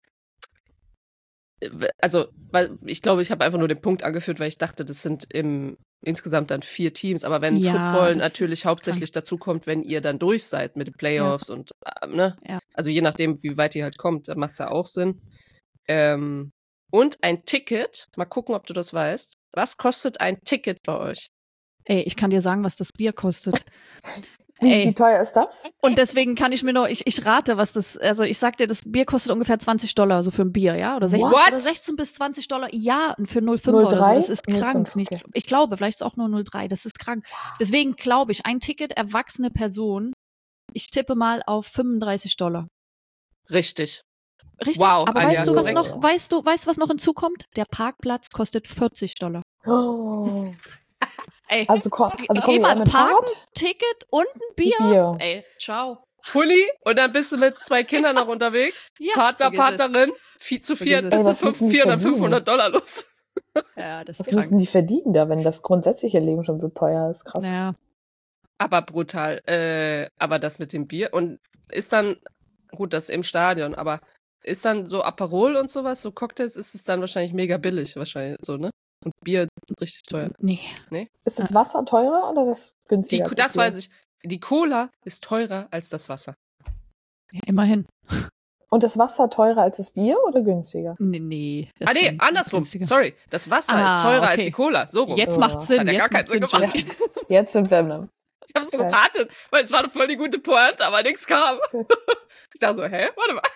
also, weil ich glaube, ich habe einfach nur den Punkt angeführt, weil ich dachte, das sind im insgesamt dann vier Teams. Aber wenn Ja, Football das natürlich ist hauptsächlich dazu kommt, wenn ihr dann durch seid mit den Playoffs und äh, ne, Ja. also je nachdem, wie weit ihr halt kommt, dann macht es ja auch Sinn. Ähm, und ein Ticket, mal gucken, ob du das weißt. Was kostet ein Ticket bei euch? Ey, ich kann dir sagen, was das Bier kostet. Wie, Ey. wie teuer ist das? Und deswegen kann ich mir nur, ich, ich rate, was das, also ich sag dir, das Bier kostet ungefähr zwanzig Dollar, so für ein Bier, ja? Oder sechzehn, What? oder sechzehn bis zwanzig Dollar, ja, und für null Komma fünf oder so. null Komma drei? Das ist null Komma krank. fünf, Nicht, okay. ich glaube, vielleicht ist auch nur null Komma drei, das ist krank. Deswegen glaube ich, ein Ticket, erwachsene Person, ich tippe mal auf fünfunddreißig Dollar. Richtig. Richtig? Wow, Aber Anja, weißt du, was korrekt. noch, weißt du, weißt du, was noch hinzukommt? Der Parkplatz kostet vierzig Dollar. Oh. Ey, Also, ko- also geh kommen die mal eher mit parken, Fahrrad? Ticket und ein Bier. Bier. Ey, ciao. Pulli und dann bist du mit zwei Kindern noch unterwegs. Ja, Partner, vergiss es. Partnerin. Viel zu Vergiss viert es. bist Ey, du was müssen die vierhundert, verdienen? fünfhundert Dollar los. Ja, das Was ist müssen die verdienen da, wenn das grundsätzliche Leben schon so teuer ist? Krass. Naja. Aber brutal. Äh, aber das mit dem Bier und ist dann, gut, das im Stadion, aber ist dann so Aperol und sowas, so Cocktails, ist es dann wahrscheinlich mega billig, wahrscheinlich so, ne? Und Bier richtig teuer. Nee. Ist das Wasser teurer oder das Die, günstiger? als das Bier? weiß ich. Die Cola ist teurer als das Wasser. Ja, immerhin. Und das Wasser teurer als das Bier oder günstiger? Nee, nee. das Ah, nee, schon andersrum. günstiger. Sorry. Das Wasser Ah, ist teurer okay. als die Cola. So rum. Jetzt Oh. macht Sinn. Hat ja Jetzt gar keinen macht Sinn Sinn. gemacht. Ja. Jetzt sind wir im. Ich hab's Okay. gewartet, weil es war doch voll die gute Pointe, aber nichts kam. Ich dachte so, hä? Warte mal.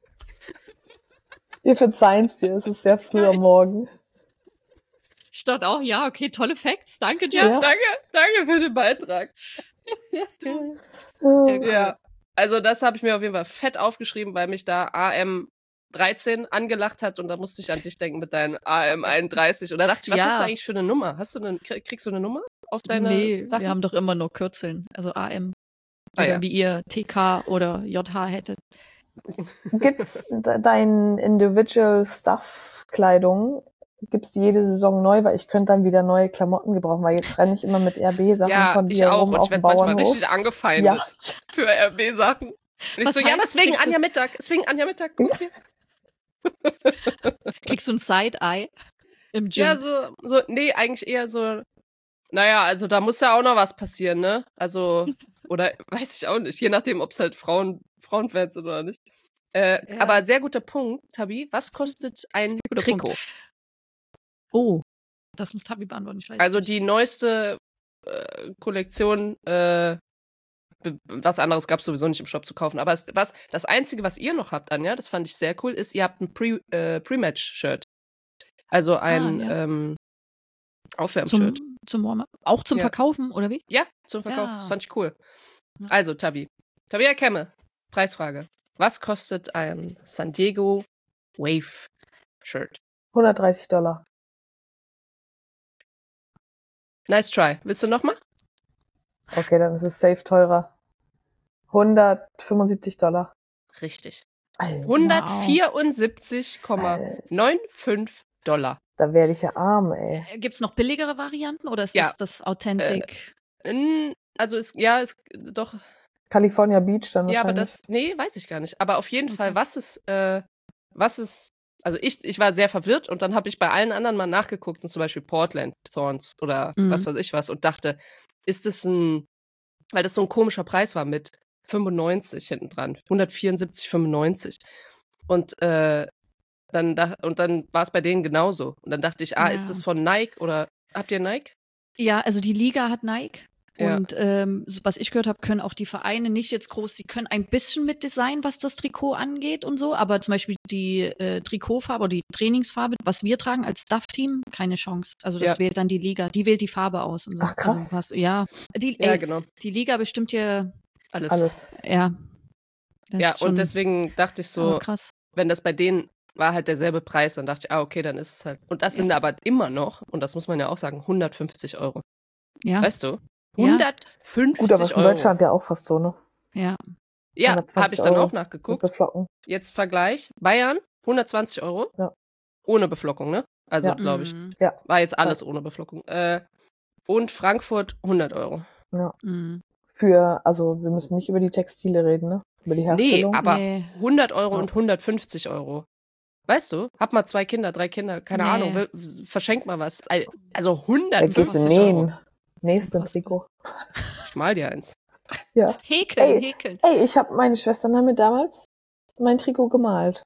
Wir verzeihen's dir, es ist sehr früh am Morgen. Ich dachte auch, ja, okay, tolle Facts. Danke, Ja, Jess. danke, danke für den Beitrag. Äh, Ja, also das habe ich mir auf jeden Fall fett aufgeschrieben, weil mich da A M dreizehn angelacht hat und da musste ich an dich denken mit deinen A M einunddreißig. Und da dachte ich, was Ja. hast du eigentlich für eine Nummer? Hast du eine, kriegst du eine Nummer auf deine Nee, Sachen? wir haben doch immer nur Kürzeln. Also A M. Ah, Oder ja. wie ihr T K oder J H hättet. Gibt's de- dein Individual Stuff Kleidung? Gibt's die jede Saison neu? Weil ich könnte dann wieder neue Klamotten gebrauchen, weil jetzt renne ich immer mit R B-Sachen Ja, von ich dir auch. rum Und auf ich dem werde manchmal Bauernhof. richtig angefeindet Ja. für R B-Sachen. Und ich Was so, ja, heißt, aber ist wegen kriegst du- Anja Mittag. Ist wegen Anja Mittag. Guck hier. Kriegst du ein Side-Eye im Gym? Ja, so, so, nee, eigentlich eher so, naja, also da muss ja auch noch was passieren, ne? Also, oder weiß ich auch nicht, je nachdem, ob es halt Frauen, Frauenfans sind oder nicht. Äh, Ja. Aber sehr guter Punkt, Tabi. Was kostet ein Sehr guter Trikot? Punkt. Oh, das muss Tabi beantworten. Ich weiß Also nicht. die neueste äh, Kollektion, äh, be- was anderes gab es sowieso nicht im Shop zu kaufen. Aber es, was, das Einzige, was ihr noch habt, Anja, das fand ich sehr cool, ist, ihr habt ein Pre, äh, Pre-Match-Shirt. Also ein Ah, ja. ähm, Aufwärmshirt. zum, zum Warm-up. Auch zum Ja. Verkaufen, oder wie? Ja, zum Verkauf. Ja. Das fand ich cool. Ja. Also, Tabi. Tabia Kemme, Preisfrage. Was kostet ein San Diego Wave Shirt? hundertdreißig Dollar. Nice try. Willst du nochmal? Okay, dann ist es safe teurer. hundertfünfundsiebzig Dollar. Richtig. Alter, hundertvierundsiebzig Komma fünfundneunzig Dollar. da werde ich ja arm, ey. Gibt es noch billigere Varianten oder ist Ja. das das Authentic? N- Also, ist, ja, ist doch. California Beach dann Ja, aber wahrscheinlich. das. Nee, weiß ich gar nicht. Aber auf jeden Okay. Fall, was ist. Äh, was ist. Also, ich, ich war sehr verwirrt und dann habe ich bei allen anderen mal nachgeguckt und zum Beispiel Portland Thorns oder Mhm. was weiß ich was und dachte, ist das ein. Weil das so ein komischer Preis war mit fünfundneunzig hinten dran. hundertvierundsiebzig, fünfundneunzig. Und, äh, dann, da, und dann war es bei denen genauso. Und dann dachte ich, ah, Ja. ist das von Nike oder habt ihr Nike? Ja, also die Liga hat Nike. Ja. Und ähm, so, was ich gehört habe, können auch die Vereine nicht jetzt groß, sie können ein bisschen mit Design, was das Trikot angeht und so, aber zum Beispiel die äh, Trikotfarbe oder die Trainingsfarbe, was wir tragen als Staff-Team, keine Chance. Also das Ja. wählt dann die Liga, die wählt die Farbe aus und so. Ach, krass. Also, was, ja, die, Ja, ey, genau. die Liga bestimmt ja, Alles. Alles. ja. Das Ja, ist schon und deswegen dachte ich so, aber krass. wenn das bei denen war halt derselbe Preis, dann dachte ich, ah, okay, dann ist es halt. Und das sind aber immer noch, und das muss man ja auch sagen, hundertfünfzig Euro. Ja, Weißt du? Ja. hundertfünfzig Gut, aber es ist in Euro. Deutschland ja auch fast so, ne? ja. Ja, hundertzwanzig habe ich dann Euro auch Mit nachgeguckt. Beflocken. Jetzt Vergleich. Bayern, hundertzwanzig Euro. Ja. Ohne Beflockung, ne? Also, Ja. glaube ich. Mhm. War jetzt alles ohne Beflockung. Äh, und Frankfurt, hundert Euro. Mhm. Für, also wir müssen nicht über die Textile reden, ne? Über die Nee, Herstellung. aber Nee. hundert Euro Ja. und hundertfünfzig Euro. Weißt du? Hab mal zwei Kinder, drei Kinder, keine Nee. Ahnung. will- Verschenk mal was. Also Da gehst du hundertfünfzig nähen. Euro. Nächsten Trikot. Ich mal dir eins. Ja. Häkeln, Ey. häkeln. Ey, ich habe meine Schwestern haben mir damals mein Trikot gemalt.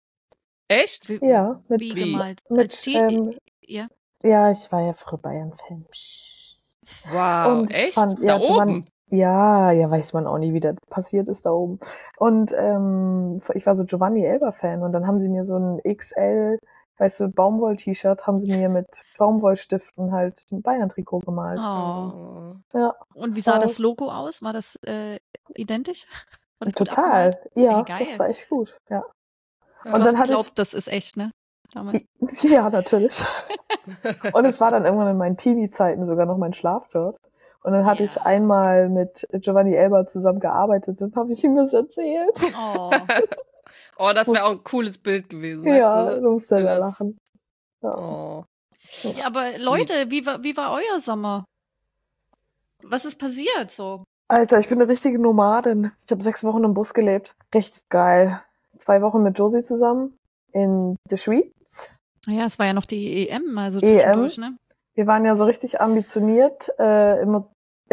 Echt? Wie, Ja, mit, wie Wie? gemalt? mit Als Sie- ähm, ja. ja, ich war ja früher Bayern-Fan. Psch. Wow, Und ich echt? fand- da ja, oben? man- Ja, ja, weiß man auch nie, wie das passiert ist da oben. Und ähm, ich war so Giovanni Elber-Fan und dann haben sie mir so ein X L, weißt du, Baumwoll-T-Shirt, haben sie mir mit Baumwollstiften halt ein Bayern-Trikot gemalt. Oh. Oh. Ja, Und wie Das sah war- das Logo aus? War das äh, identisch? War das gut total. abgemalt? Ja, Ey, geil. das war echt gut. Ja. Ja. Und Du dann hast hatte ich- geglaubt, das ist echt, ne? damals? Ja, natürlich. Und es war dann irgendwann in meinen Teenie-Zeiten sogar noch mein Schlafshirt. Und dann hatte Ja. ich einmal mit Giovanni Elber zusammen gearbeitet, dann habe ich ihm das erzählt. Oh. Oh, das wäre auch ein cooles Bild gewesen. Ja, weißt du? du musst selber Das- lachen. Ja. Oh. Ja, aber Sweet. Leute, wie war, wie war euer Sommer? Was ist passiert so? Alter, ich bin eine richtige Nomadin. Ich habe sechs Wochen im Bus gelebt. Richtig geil. Zwei Wochen mit Josie zusammen in der Schweiz. Ja, es war ja noch die E M, also E M? zwischendurch, ne? Wir waren ja so richtig ambitioniert, äh, immer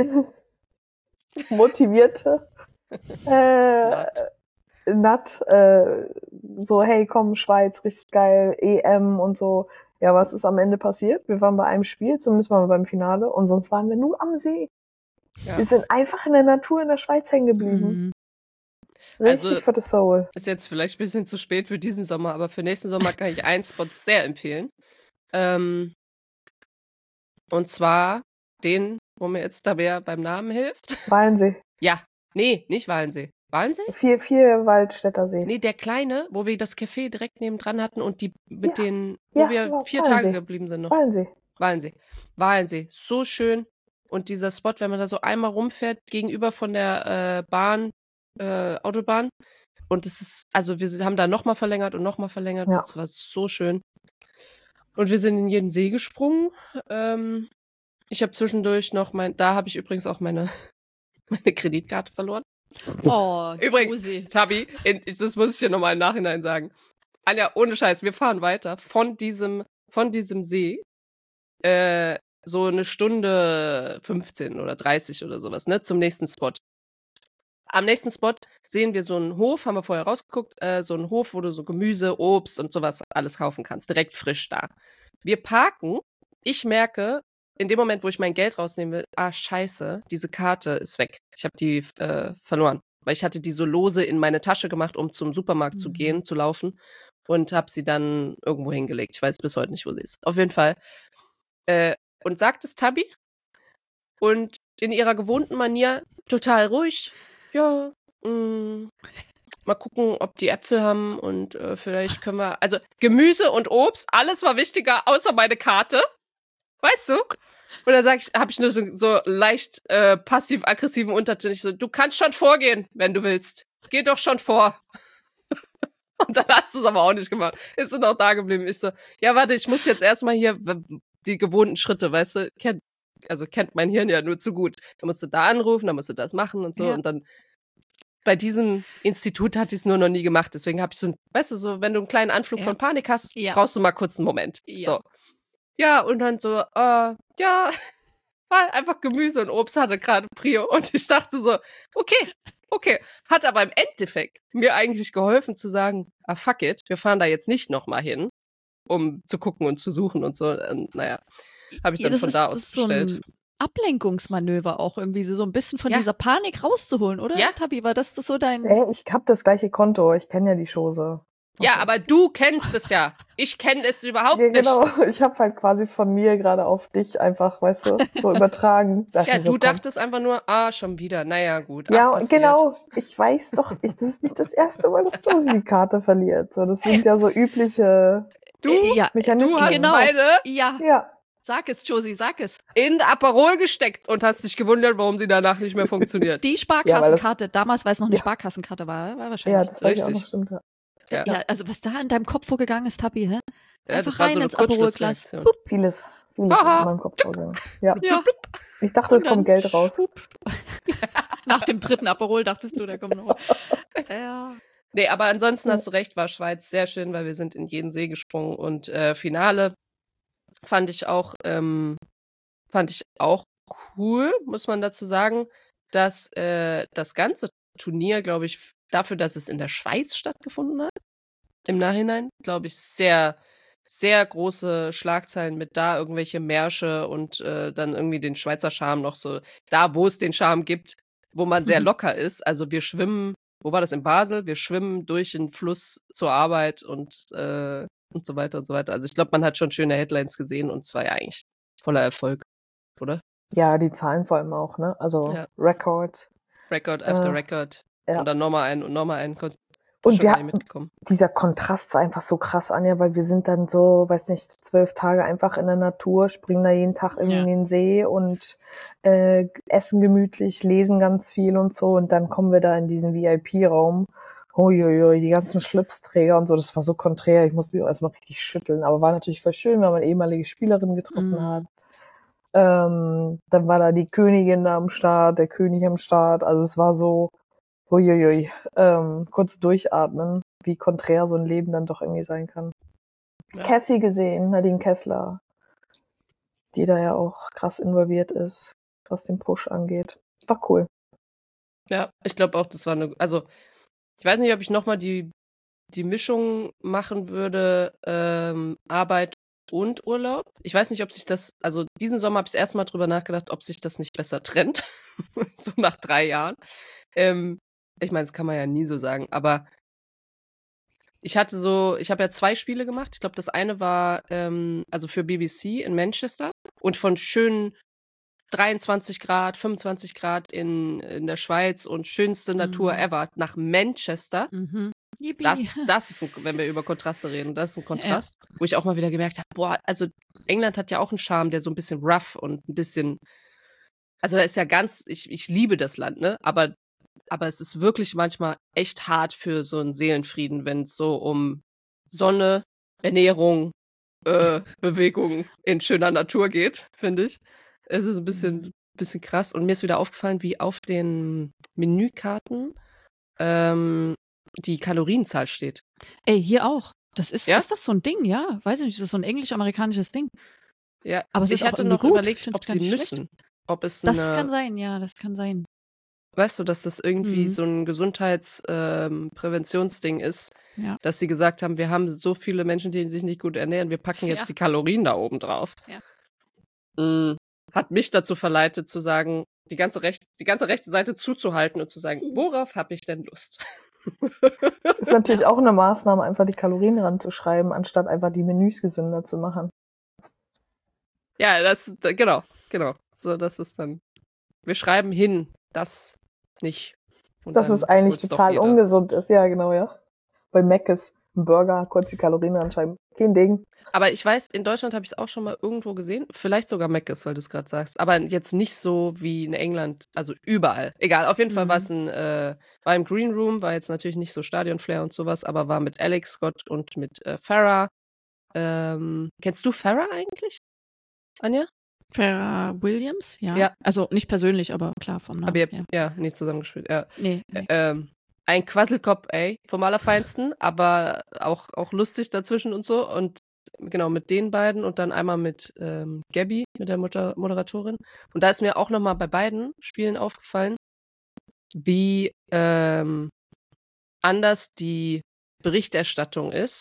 motivierte, äh, Nat, äh, so, hey, komm, Schweiz, richtig geil, E M und so. Ja, was ist am Ende passiert? Wir waren bei einem Spiel, zumindest waren wir beim Finale, und sonst waren wir nur am See. Ja. Wir sind einfach in der Natur in der Schweiz hängen geblieben. Mhm. Richtig Also- für the soul. Ist jetzt vielleicht ein bisschen zu spät für diesen Sommer, aber für nächsten Sommer kann ich einen Spot sehr empfehlen. Ähm, und zwar den, wo mir jetzt Tabea beim Namen hilft. Walensee. Ja, nee, nicht Walensee. Walensee? Vier, vier Waldstätter See. Nee, der kleine, wo wir das Café direkt nebendran hatten und die mit Ja, den, wo ja, wir war vier Walensee. Tage geblieben sind noch. Walensee. Walensee. Walensee. So schön. Und dieser Spot, wenn man da so einmal rumfährt, gegenüber von der äh, Bahn, äh, Autobahn. Und es ist, also wir haben da nochmal verlängert und nochmal verlängert. Ja. Und es war so schön. Und wir sind in jeden See gesprungen. Ähm, ich habe zwischendurch noch mein, da habe ich übrigens auch meine, meine Kreditkarte verloren. Oh, Übrigens, Josi. Tabi, in, das muss ich dir nochmal im Nachhinein sagen. Anja, ohne Scheiß, wir fahren weiter von diesem, von diesem See, äh, so eine Stunde fünfzehn oder dreißig oder sowas, ne, zum nächsten Spot. Am nächsten Spot sehen wir so einen Hof, haben wir vorher rausgeguckt, äh, so einen Hof, wo du so Gemüse, Obst und sowas alles kaufen kannst, direkt frisch da. Wir parken, ich merke, in dem Moment, wo ich mein Geld rausnehmen will, ah, scheiße, diese Karte ist weg. Ich habe die äh, verloren, weil ich hatte die so lose in meine Tasche gemacht, um zum Supermarkt Mhm. zu gehen, zu laufen, und habe sie dann irgendwo hingelegt. Ich weiß bis heute nicht, wo sie ist. Auf jeden Fall. Äh, und sagt es Tabi und in ihrer gewohnten Manier total ruhig. Ja, mh, mal gucken, ob die Äpfel haben und äh, vielleicht können wir, also Gemüse und Obst, alles war wichtiger, außer meine Karte. Weißt du? Und dann sag ich, habe ich nur so, so leicht äh, passiv-aggressiven Unterton. Ich so, du kannst schon vorgehen, wenn du willst. Geh doch schon vor. Und dann hat sie es aber auch nicht gemacht. Ist sie noch da geblieben. Ich so, ja, warte, ich muss jetzt erstmal hier die gewohnten Schritte, weißt du, kennt, also kennt mein Hirn ja nur zu gut. Da musst du da anrufen, da musst du das machen und so. Ja. Und dann bei diesem Institut hatte ich es nur noch nie gemacht. Deswegen habe ich so ein, weißt du, so, wenn du einen kleinen Anflug Ja. von Panik hast, Ja. brauchst du mal kurz einen Moment. Ja. So. Ja, und dann so, äh, ja, war einfach Gemüse und Obst hatte gerade Prio. Und ich dachte so, okay, okay. Hat aber im Endeffekt mir eigentlich geholfen zu sagen, ah, fuck it, wir fahren da jetzt nicht nochmal hin, um zu gucken und zu suchen und so. Und, naja, habe ich Ja, dann das von ist, da das aus ist so bestellt. ein Ablenkungsmanöver auch irgendwie, so ein bisschen von Ja. dieser Panik rauszuholen, oder? Ja. Tabi, war das, das so dein... Ey, ich hab das gleiche Konto, ich kenne ja die Chose. Ja, Okay. aber du kennst es ja. Ich kenne es überhaupt Ja, nicht. genau. Ich habe halt quasi von mir gerade auf dich einfach, weißt du, so übertragen. Dachte Ja, mir so, du komm. dachtest einfach nur, ah, schon wieder. Naja, gut. Ja, ach, passiert. genau. Ich weiß doch, ich, das ist nicht das erste Mal, dass Josie die Karte verliert. So, das sind ja so übliche Du, Äh, ja, Mechanismen. du hast genau. meine Ja, Ja, sag es, Josie, sag es. in Aperol gesteckt und hast dich gewundert, warum sie danach nicht mehr funktioniert. Die Ja, weil Sparkassenkarte, damals, weil es noch eine Ja. Sparkassenkarte war, war ja, wahrscheinlich. das weiß ich auch richtig. noch, stimmt. Ja. Ja, Ja, also was da in deinem Kopf vorgegangen ist, Tabi, hä? ja, das Einfach war rein so eine ins Aperol-Glas. Kurzschlussreaktion. Pup. Vieles, vieles Aha. ist in meinem Kopf vorgegangen. Ja. Ja, Ich dachte, es Und kommt dann Geld raus. nach dem dritten Aperol dachtest du, da kommt noch. Ja. Nee, aber ansonsten hast du recht, war Schweiz sehr schön, weil wir sind in jeden See gesprungen und äh, Finale fand ich auch, ähm, fand ich auch cool, muss man dazu sagen, dass äh, das ganze Turnier, glaube ich, dafür, dass es in der Schweiz stattgefunden hat, im Nachhinein, glaube ich, sehr, sehr große Schlagzeilen mit da irgendwelche Märsche und äh, dann irgendwie den Schweizer Charme noch so, da wo es den Charme gibt, wo man sehr Mhm. locker ist. Also wir schwimmen, wo war das, in Basel? Wir schwimmen durch den Fluss zur Arbeit und, äh, und so weiter und so weiter. Also ich glaube, man hat schon schöne Headlines gesehen und es war ja eigentlich voller Erfolg, oder? Ja, die Zahlen vor allem auch, ne? Also Ja. Record. Record after Äh, Record. ja. Und dann nochmal ein und nochmal ein. Und Schon wir gar nicht hatten, mitgekommen. dieser Kontrast war einfach so krass, Anja, weil wir sind dann so, weiß nicht, zwölf Tage einfach in der Natur, springen da jeden Tag irgendwie Ja. in den See und äh, essen gemütlich, lesen ganz viel und so. Und dann kommen wir da in diesen V I P-Raum. Uiuiui, die ganzen Schlipsträger und so, das war so konträr. Ich musste mich auch erstmal richtig schütteln. Aber war natürlich voll schön, wenn man ehemalige Spielerin getroffen Mhm. hat. Ähm, dann war da die Königin da am Start, der König am Start. Also es war so, uiuiui, ähm, kurz durchatmen, wie konträr so ein Leben dann doch irgendwie sein kann. Ja. Cassie gesehen, Nadine Kessler, die da ja auch krass involviert ist, was den Push angeht. War cool. Ja, ich glaube auch, das war eine. Also, ich weiß nicht, ob ich nochmal die, die Mischung machen würde, ähm, Arbeit und Urlaub. Ich weiß nicht, ob sich das. Also, diesen Sommer habe ich das erste Mal drüber nachgedacht, ob sich das nicht besser trennt. So nach drei Jahren. Ähm, ich meine, das kann man ja nie so sagen, aber ich hatte so, ich habe ja zwei Spiele gemacht. Ich glaube, das eine war ähm, also für B B C in Manchester und von schönen dreiundzwanzig Grad, fünfundzwanzig Grad in, in der Schweiz und schönste Natur Mhm. ever nach Manchester. Mhm. Yippie. Das, das ist, ein, wenn wir über Kontraste reden, das ist ein Kontrast, wo ich auch mal wieder gemerkt habe, boah, also England hat ja auch einen Charme, der so ein bisschen rough und ein bisschen, also da ist ja ganz, ich, ich liebe das Land, ne, aber aber es ist wirklich manchmal echt hart für so einen Seelenfrieden, wenn es so um Sonne, Ernährung, äh, Bewegung in schöner Natur geht, finde ich. Es ist ein bisschen, Mhm. bisschen krass. Und mir ist wieder aufgefallen, wie auf den Menükarten ähm, die Kalorienzahl steht. Ey, hier auch. Das ist, Ja? ist das so ein Ding, ja? Weiß ich nicht, das ist so ein englisch-amerikanisches Ding. Ja, Aber es ich ist auch hatte irgendwie noch gut. Ich überlegt, find's ob gar sie nicht schlecht. müssen. Ob es Das eine, kann sein, ja, das kann sein. weißt du, dass das irgendwie Mhm. so ein Gesundheitspräventionsding ist, Ja. dass sie gesagt haben, wir haben so viele Menschen, die sich nicht gut ernähren, wir packen jetzt Ja. die Kalorien da oben drauf. Ja. Mm, hat mich dazu verleitet zu sagen, die ganze, Recht, die ganze rechte Seite zuzuhalten und zu sagen, worauf habe ich denn Lust? Ist natürlich auch eine Maßnahme, einfach die Kalorien ranzuschreiben, anstatt einfach die Menüs gesünder zu machen. Ja, das, genau, genau. So, das ist dann, wir schreiben hin, das nicht. Und Dass dann es eigentlich holt's doch total jeder. ungesund ist, ja genau, ja. Bei Mc's, ein Burger, kurz die Kalorien ranschreiben. Kein Ding. Aber ich weiß, in Deutschland habe ich es auch schon mal irgendwo gesehen. Vielleicht sogar Mc's, weil du es gerade sagst. Aber jetzt nicht so wie in England, also überall. Egal, auf jeden Fall Mhm. war es ein, äh, war im Green Room, war jetzt natürlich nicht so Stadionflair und sowas, aber war mit Alex Scott und mit äh, Farah. Ähm, kennst du Farah eigentlich, Anja? Farrah Williams, ja. Ja. Also nicht persönlich, aber klar vom Namen. Aber ihr habt, ja. ja, nie zusammengespielt. Ja. Nee, nee. Ähm, ein Quasselkopf, ey, vom Allerfeinsten, aber auch, auch lustig dazwischen und so. Und genau, mit den beiden und dann einmal mit ähm, Gabby, mit der Mutter, Moderatorin. Und da ist mir auch nochmal bei beiden Spielen aufgefallen, wie ähm, anders die Berichterstattung ist.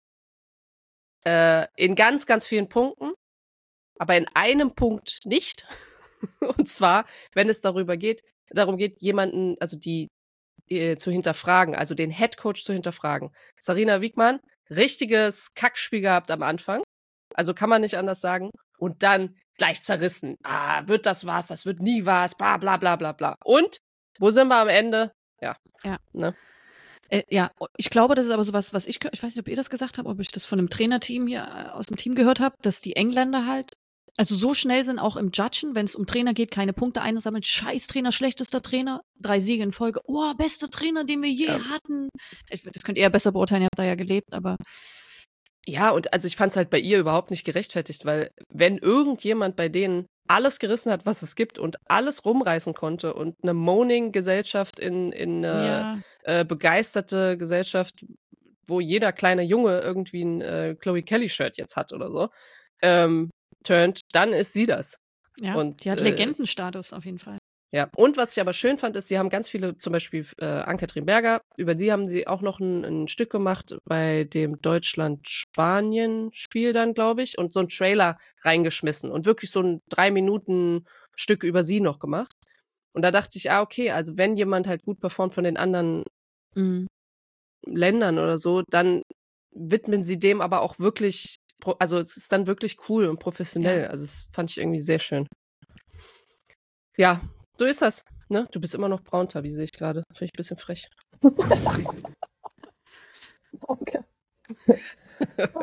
Äh, in ganz, ganz vielen Punkten, aber in einem Punkt nicht. Und zwar, wenn es darüber geht, darum geht, jemanden, also die äh, zu hinterfragen, also den Headcoach zu hinterfragen. Sarina Wiegmann, richtiges Kackspiel gehabt am Anfang. Also kann man nicht anders sagen. Und dann gleich zerrissen. Ah, wird das was? Das wird nie was. Bla, bla, bla, bla, bla. Und wo sind wir am Ende? Ja. Ja. Ne? Äh, ja, ich glaube, das ist aber sowas, was ich, ich weiß nicht, ob ihr das gesagt habt, ob ich das von einem Trainerteam hier äh, aus dem Team gehört habe, dass die Engländer halt, also so schnell sind auch im Judgen, wenn es um Trainer geht, keine Punkte einsammeln. Scheiß Trainer, schlechtester Trainer, drei Siege in Folge. Oh, bester Trainer, den wir je Ja. hatten. Ich, das könnt ihr ja besser beurteilen, ihr habt da ja gelebt, aber Ja, und also ich fand es halt bei ihr überhaupt nicht gerechtfertigt, weil wenn irgendjemand bei denen alles gerissen hat, was es gibt und alles rumreißen konnte und eine Moaning-Gesellschaft in, in eine ja, äh, begeisterte Gesellschaft, wo jeder kleine Junge irgendwie ein äh, Chloe Kelly-Shirt jetzt hat oder so, ähm, turnt, dann ist sie das. ja. Und, die hat äh, Legendenstatus auf jeden Fall. Ja, und was ich aber schön fand, ist, sie haben ganz viele, zum Beispiel äh, Ann-Kathrin Berger, über sie haben sie auch noch ein, ein Stück gemacht bei dem Deutschland-Spanien-Spiel dann, glaube ich, und so einen Trailer reingeschmissen und wirklich so ein drei Minuten Stück über sie noch gemacht. Und da dachte ich, ah, okay, also wenn jemand halt gut performt von den anderen Mhm. Ländern oder so, dann widmen sie dem aber auch wirklich, pro- also es ist dann wirklich cool und professionell. Ja. Also das fand ich irgendwie sehr schön. Ja, so ist das. Ne? Du bist immer noch Brauntabi, sehe ich gerade. Finde ich ein bisschen frech.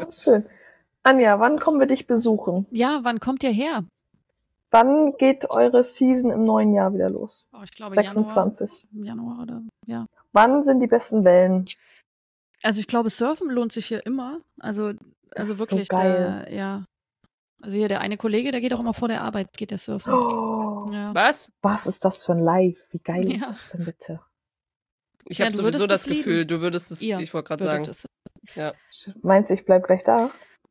Ja, schön. Anja, wann kommen wir dich besuchen? Ja, wann kommt ihr her? Wann geht eure Season im neuen Jahr wieder los? Oh, ich glaube sechsundzwanzig. Januar, Januar oder ja. Wann sind die besten Wellen? Also ich glaube, Surfen lohnt sich hier immer. Also, Das also ist so wirklich, geil. Da, ja. Also hier der eine Kollege, der geht auch immer vor der Arbeit, geht der surfen. Oh, Ja. Was? was ist das für ein Live? Wie geil ist Ja. das denn bitte? Ich Ja, habe du sowieso würdest das es lieben. Gefühl, du würdest es, Ihr ich wollte gerade würdet sagen. es. Ja. Meinst du, ich bleib gleich da?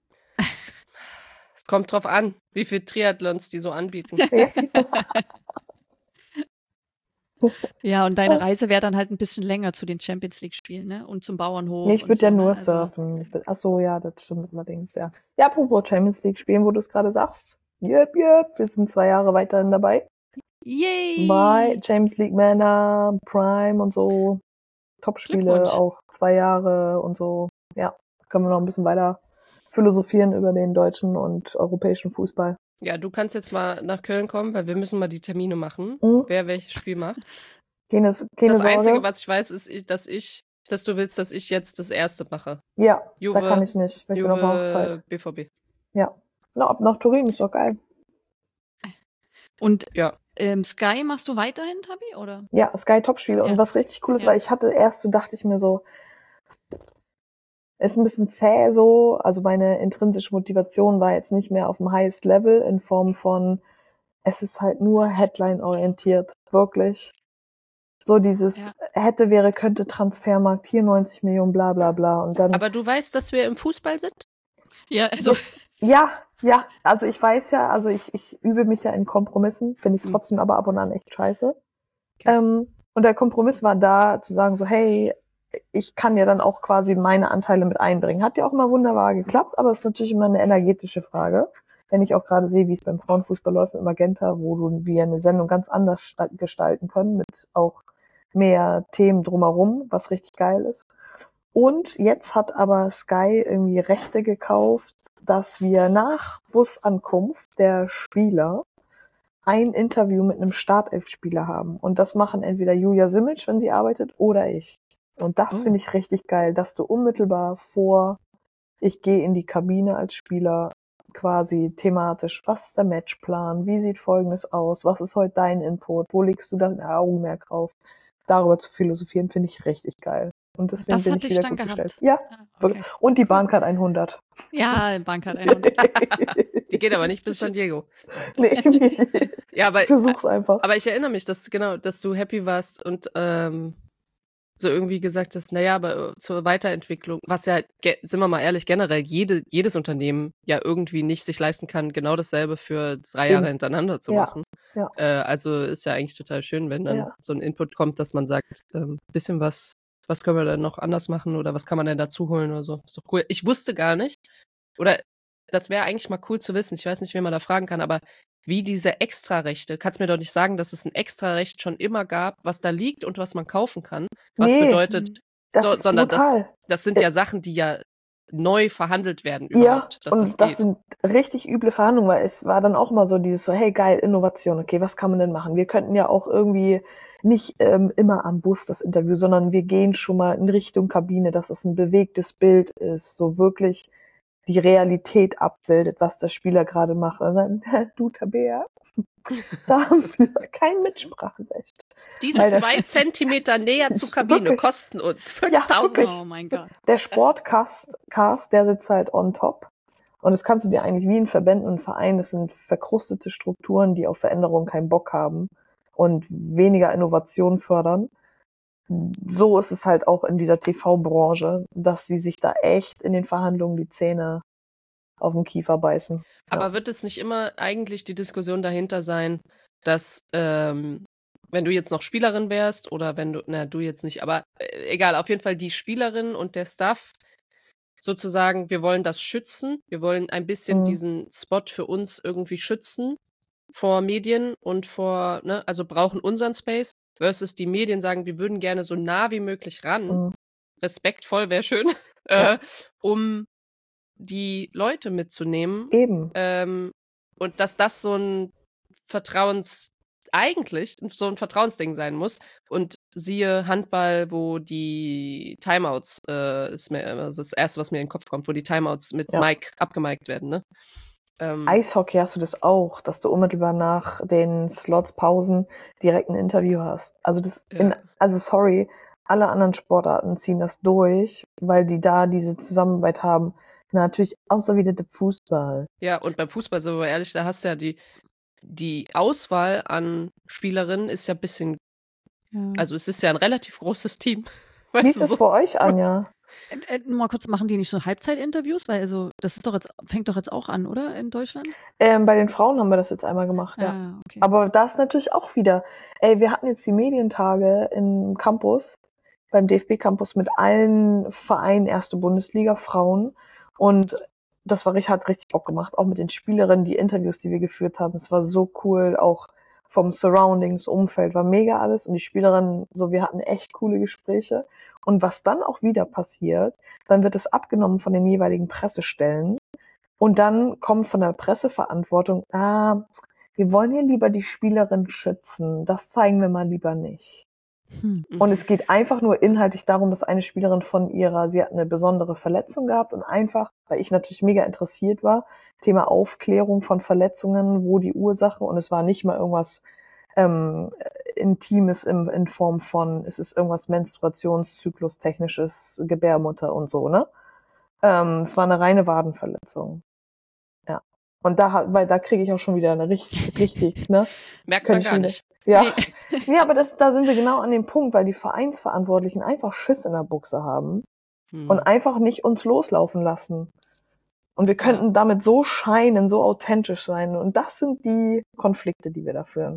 Es kommt drauf an, wie viele Triathlons die so anbieten. Ja, und deine Reise wäre dann halt ein bisschen länger zu den Champions League-Spielen, ne? Und zum Bauernhof. Nee, ich und würde so, ja nur ne? Also, surfen. Ich würd, ach so, ja, das stimmt allerdings, ja. Ja, apropos Champions League spielen, wo du es gerade sagst. Yep, yep, wir sind zwei Jahre weiterhin dabei. yay! Bei Champions League Männer, Prime und so. Top-Spiele, Glückwunsch. auch zwei Jahre und so. Ja, können wir noch ein bisschen weiter philosophieren über den deutschen und europäischen Fußball. Ja, du kannst jetzt mal nach Köln kommen, weil wir müssen mal die Termine machen, Mhm. wer welches Spiel macht. Keine, keine Das Sorge. Einzige, was ich weiß, ist, ich- dass ich, dass du willst, dass ich jetzt das erste mache. Ja, Juve, da kann ich nicht. weil Ich bin auf der Hochzeit. Juve, B V B. Ja. Na, ab nach Turin ist doch geil. Und Ja. ähm, Sky machst du weiterhin, Tabi, oder? Ja, Sky Top-Spiele. Ja. Und was richtig cool ist, Ja. weil ich hatte erst, so dachte ich mir so, ist ein bisschen zäh so, also meine intrinsische Motivation war jetzt nicht mehr auf dem highest level in Form von, es ist halt nur Headline-orientiert, wirklich. So dieses hätte, wäre, könnte Transfermarkt, hier neunzig Millionen, bla bla bla. Und dann, Aber du weißt, dass wir im Fußball sind? Ja, also ja, ja, also ich weiß ja, also ich, ich übe mich ja in Kompromissen, finde ich trotzdem aber ab und an echt scheiße. Okay. Ähm, und der Kompromiss war da, zu sagen so, hey, ich kann ja dann auch quasi meine Anteile mit einbringen. Hat ja auch immer wunderbar geklappt, aber es ist natürlich immer eine energetische Frage. Wenn ich auch gerade sehe, wie es beim Frauenfußball läuft mit Magenta, wo du wir eine Sendung ganz anders sta- gestalten können, mit auch mehr Themen drumherum, was richtig geil ist. Und jetzt hat aber Sky irgendwie Rechte gekauft, dass wir nach Busankunft der Spieler ein Interview mit einem Startelf-Spieler haben. Und das machen entweder Julia Simic, wenn sie arbeitet, oder ich. Und das Oh. finde ich richtig geil, dass du unmittelbar vor, ich gehe in die Kabine als Spieler, quasi thematisch, was ist der Matchplan, wie sieht Folgendes aus, was ist heute dein Input, wo legst du dein Augenmerk drauf, darüber zu philosophieren, finde ich richtig geil. Und deswegen Das bin hatte ich ich wieder dann gut gehabt. gestellt. Ja, Ah, wirklich. okay. Und die Bahncard hundert. Ja, Bankart hundert. Die geht aber nicht bis San Diego. Nee, nee. Ja, aber, Versuch's einfach. aber ich erinnere mich, dass genau, dass du happy warst und ähm, so irgendwie gesagt hast, naja, aber äh, zur Weiterentwicklung, was ja, ge- sind wir mal ehrlich, generell jede, jedes Unternehmen ja irgendwie nicht sich leisten kann, genau dasselbe für drei Jahre Eben. hintereinander zu Ja, machen. ja. Äh, also ist ja eigentlich total schön, wenn dann Ja. so ein Input kommt, dass man sagt, ähm, bisschen was, was können wir denn noch anders machen oder was kann man denn dazu holen oder so. Ist doch cool. Ich wusste gar nicht, oder das wäre eigentlich mal cool zu wissen, ich weiß nicht, wen man da fragen kann, aber wie diese Extrarechte, kannst mir doch nicht sagen, dass es ein Extrarecht schon immer gab, was da liegt und was man kaufen kann. Was Nee. bedeutet, Das so, ist sondern das, brutal. das sind ja Sachen, die ja neu verhandelt werden Ja, überhaupt, dass und das das, geht. sind richtig üble Verhandlungen, weil es war dann auch immer so dieses so, hey geil, Innovation, okay, was kann man denn machen? Wir könnten ja auch irgendwie nicht ähm, immer am Bus das Interview, sondern wir gehen schon mal in Richtung Kabine, dass es ein bewegtes Bild ist, so wirklich die Realität abbildet, was der Spieler gerade macht. Und dann, du Tabea, da haben wir kein Mitspracherecht. Diese weil der zwei Sch- Zentimeter näher zur Kabine Wirklich. kosten uns Ja, fünftausend. wirklich. Oh mein Gott. Der Sportcast, Cast, der sitzt halt on top. Und das kannst du dir eigentlich wie in Verbänden und Vereinen, das sind verkrustete Strukturen, die auf Veränderung keinen Bock haben und weniger Innovation fördern. So ist es halt auch in dieser T V-Branche, dass sie sich da echt in den Verhandlungen die Zähne auf den Kiefer beißen. Aber Ja. wird es nicht immer eigentlich die Diskussion dahinter sein, dass, ähm, wenn du jetzt noch Spielerin wärst oder wenn du, na, du jetzt nicht, aber äh, egal, auf jeden Fall die Spielerin und der Staff sozusagen, wir wollen das schützen, wir wollen ein bisschen Mhm. diesen Spot für uns irgendwie schützen vor Medien und vor, ne, also brauchen unseren Space, versus die Medien sagen, wir würden gerne so nah wie möglich ran, Mhm. respektvoll wäre schön, Ja. äh, um die Leute mitzunehmen. Eben. Ähm, und dass das so ein Vertrauens, eigentlich so ein Vertrauensding sein muss. Und siehe Handball, wo die Timeouts, äh, ist mir also das Erste, was mir in den Kopf kommt, wo die Timeouts mit Ja. Mike abgemiked werden, ne? Ähm, Eishockey hast du das auch, dass du unmittelbar nach den Slots, Pausen direkt ein Interview hast. Also das, Ja. in, also sorry, alle anderen Sportarten ziehen das durch, weil die da diese Zusammenarbeit haben. Natürlich außer wieder der Fußball. ja, und beim Fußball, sind wir mal ehrlich, da hast du ja die, die Auswahl an Spielerinnen ist ja ein bisschen, Ja. also es ist ja ein relativ großes Team. Wie Weißt ist du, das so. bei euch, Anja? Äh, äh, nur mal kurz, machen die nicht so Halbzeitinterviews? Weil also, das ist doch jetzt, fängt doch jetzt auch an, oder? In Deutschland? Ähm, bei den Frauen haben wir das jetzt einmal gemacht, ja. Ah, okay. Aber da ist natürlich auch wieder, ey, wir hatten jetzt die Medientage im Campus, beim D F B-Campus mit allen Vereinen erste Bundesliga Frauen und das war richtig, hat richtig Bock gemacht, auch mit den Spielerinnen, die Interviews, die wir geführt haben. Es war so cool, auch vom Surroundings, Umfeld, war mega alles und die Spielerinnen, so, wir hatten echt coole Gespräche. Und was dann auch wieder passiert, dann wird es abgenommen von den jeweiligen Pressestellen und dann kommt von der Presseverantwortung, ah, wir wollen hier lieber die Spielerin schützen, das zeigen wir mal lieber nicht. Hm. Und es geht einfach nur inhaltlich darum, dass eine Spielerin von ihrer, sie hat eine besondere Verletzung gehabt und einfach, weil ich natürlich mega interessiert war, Thema Aufklärung von Verletzungen, wo die Ursache, und es war nicht mal irgendwas ähm, Intimes in, in Form von, es ist irgendwas Menstruationszyklus, technisches, Gebärmutter und so, ne? Ähm, es war eine reine Wadenverletzung. Ja. Und da, weil da kriege ich auch schon wieder eine richtig, richtig, ne? Merkt Kann man ich gar schon- nicht. Ja. Nee, aber das, da sind wir genau an dem Punkt, weil die Vereinsverantwortlichen einfach Schiss in der Buchse haben Hm. und einfach nicht uns loslaufen lassen. Und wir könnten damit so scheinen, so authentisch sein. Und das sind die Konflikte, die wir da führen.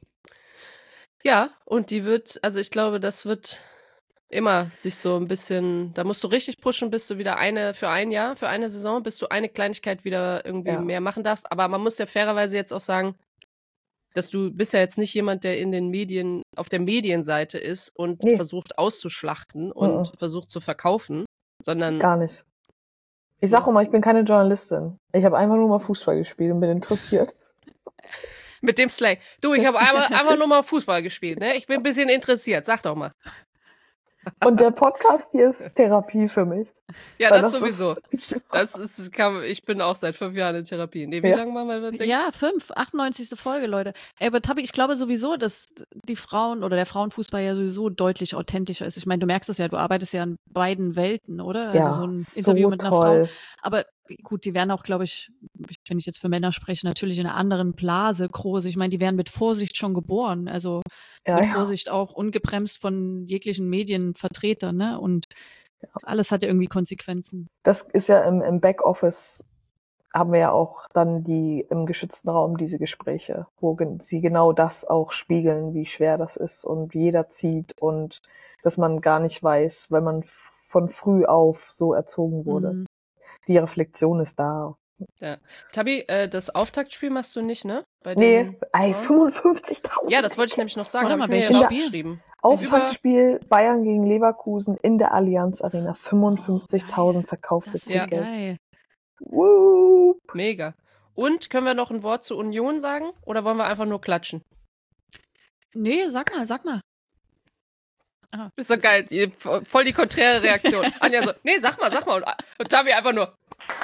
Ja, und die wird, also ich glaube, das wird immer sich so ein bisschen, da musst du richtig pushen, bis du wieder eine, für ein Jahr, für eine Saison, bis du eine Kleinigkeit wieder irgendwie Ja. mehr machen darfst. Aber man muss ja fairerweise jetzt auch sagen, dass du bist ja jetzt nicht jemand, der in den Medien, auf der Medienseite ist und Nee. versucht auszuschlachten und Mhm. versucht zu verkaufen, sondern Gar nicht. Ich sag immer, ich bin keine Journalistin. Ich habe einfach nur mal Fußball gespielt und bin interessiert. mit dem Slang. Du, ich habe einfach, einfach nur mal Fußball gespielt, ne? Ich bin ein bisschen interessiert, sag doch mal. Und der Podcast hier ist Therapie für mich. Ja, Weil das, sowieso. Ist, Das ist, kann, ich bin auch seit fünf Jahren in Therapie. Nee, wie Ja. lange waren wir beim Ding? Ja, fünf, achtundneunzigste Folge, Leute. Ey, aber Tabi, ich glaube sowieso, dass die Frauen oder der Frauenfußball ja sowieso deutlich authentischer ist. Ich meine, du merkst es ja, du arbeitest ja in beiden Welten, oder? Also ja, so ein so Interview mit einer Frau. toll. Aber gut, die werden auch, glaube ich, wenn ich jetzt für Männer spreche, natürlich in einer anderen Blase groß. Ich meine, die werden mit Vorsicht schon geboren. Also Ja, mit ja. Vorsicht auch ungebremst von jeglichen Medienvertretern, ne? Und alles hat ja irgendwie Konsequenzen. Das ist ja im, im Backoffice, haben wir ja auch dann die im geschützten Raum diese Gespräche, wo gen- sie genau das auch spiegeln, wie schwer das ist und wie jeder zieht und dass man gar nicht weiß, weil man f- von früh auf so erzogen wurde. Mhm. Die Reflexion ist da. Ja. Tabi, äh, das Auftaktspiel machst du nicht, ne? Bei Nee, den ey, Frauen? fünfundfünfzigtausend. Ja, das wollte ich nämlich noch sagen. Warte Hab mal, ich mir welches hier Spiel? aufgeschrieben. Auftaktspiel Bayern gegen Leverkusen in der Allianz Arena. fünfundfünfzigtausend verkaufte Das ist Ja. ja Tickets. geil. Woo. Mega. Und können wir noch ein Wort zur Union sagen? Oder wollen wir einfach nur klatschen? Nee, sag mal, sag mal. Ist doch geil. Die, voll die konträre Reaktion. Anja so, nee, sag mal, sag mal. Und, und Tabi einfach nur.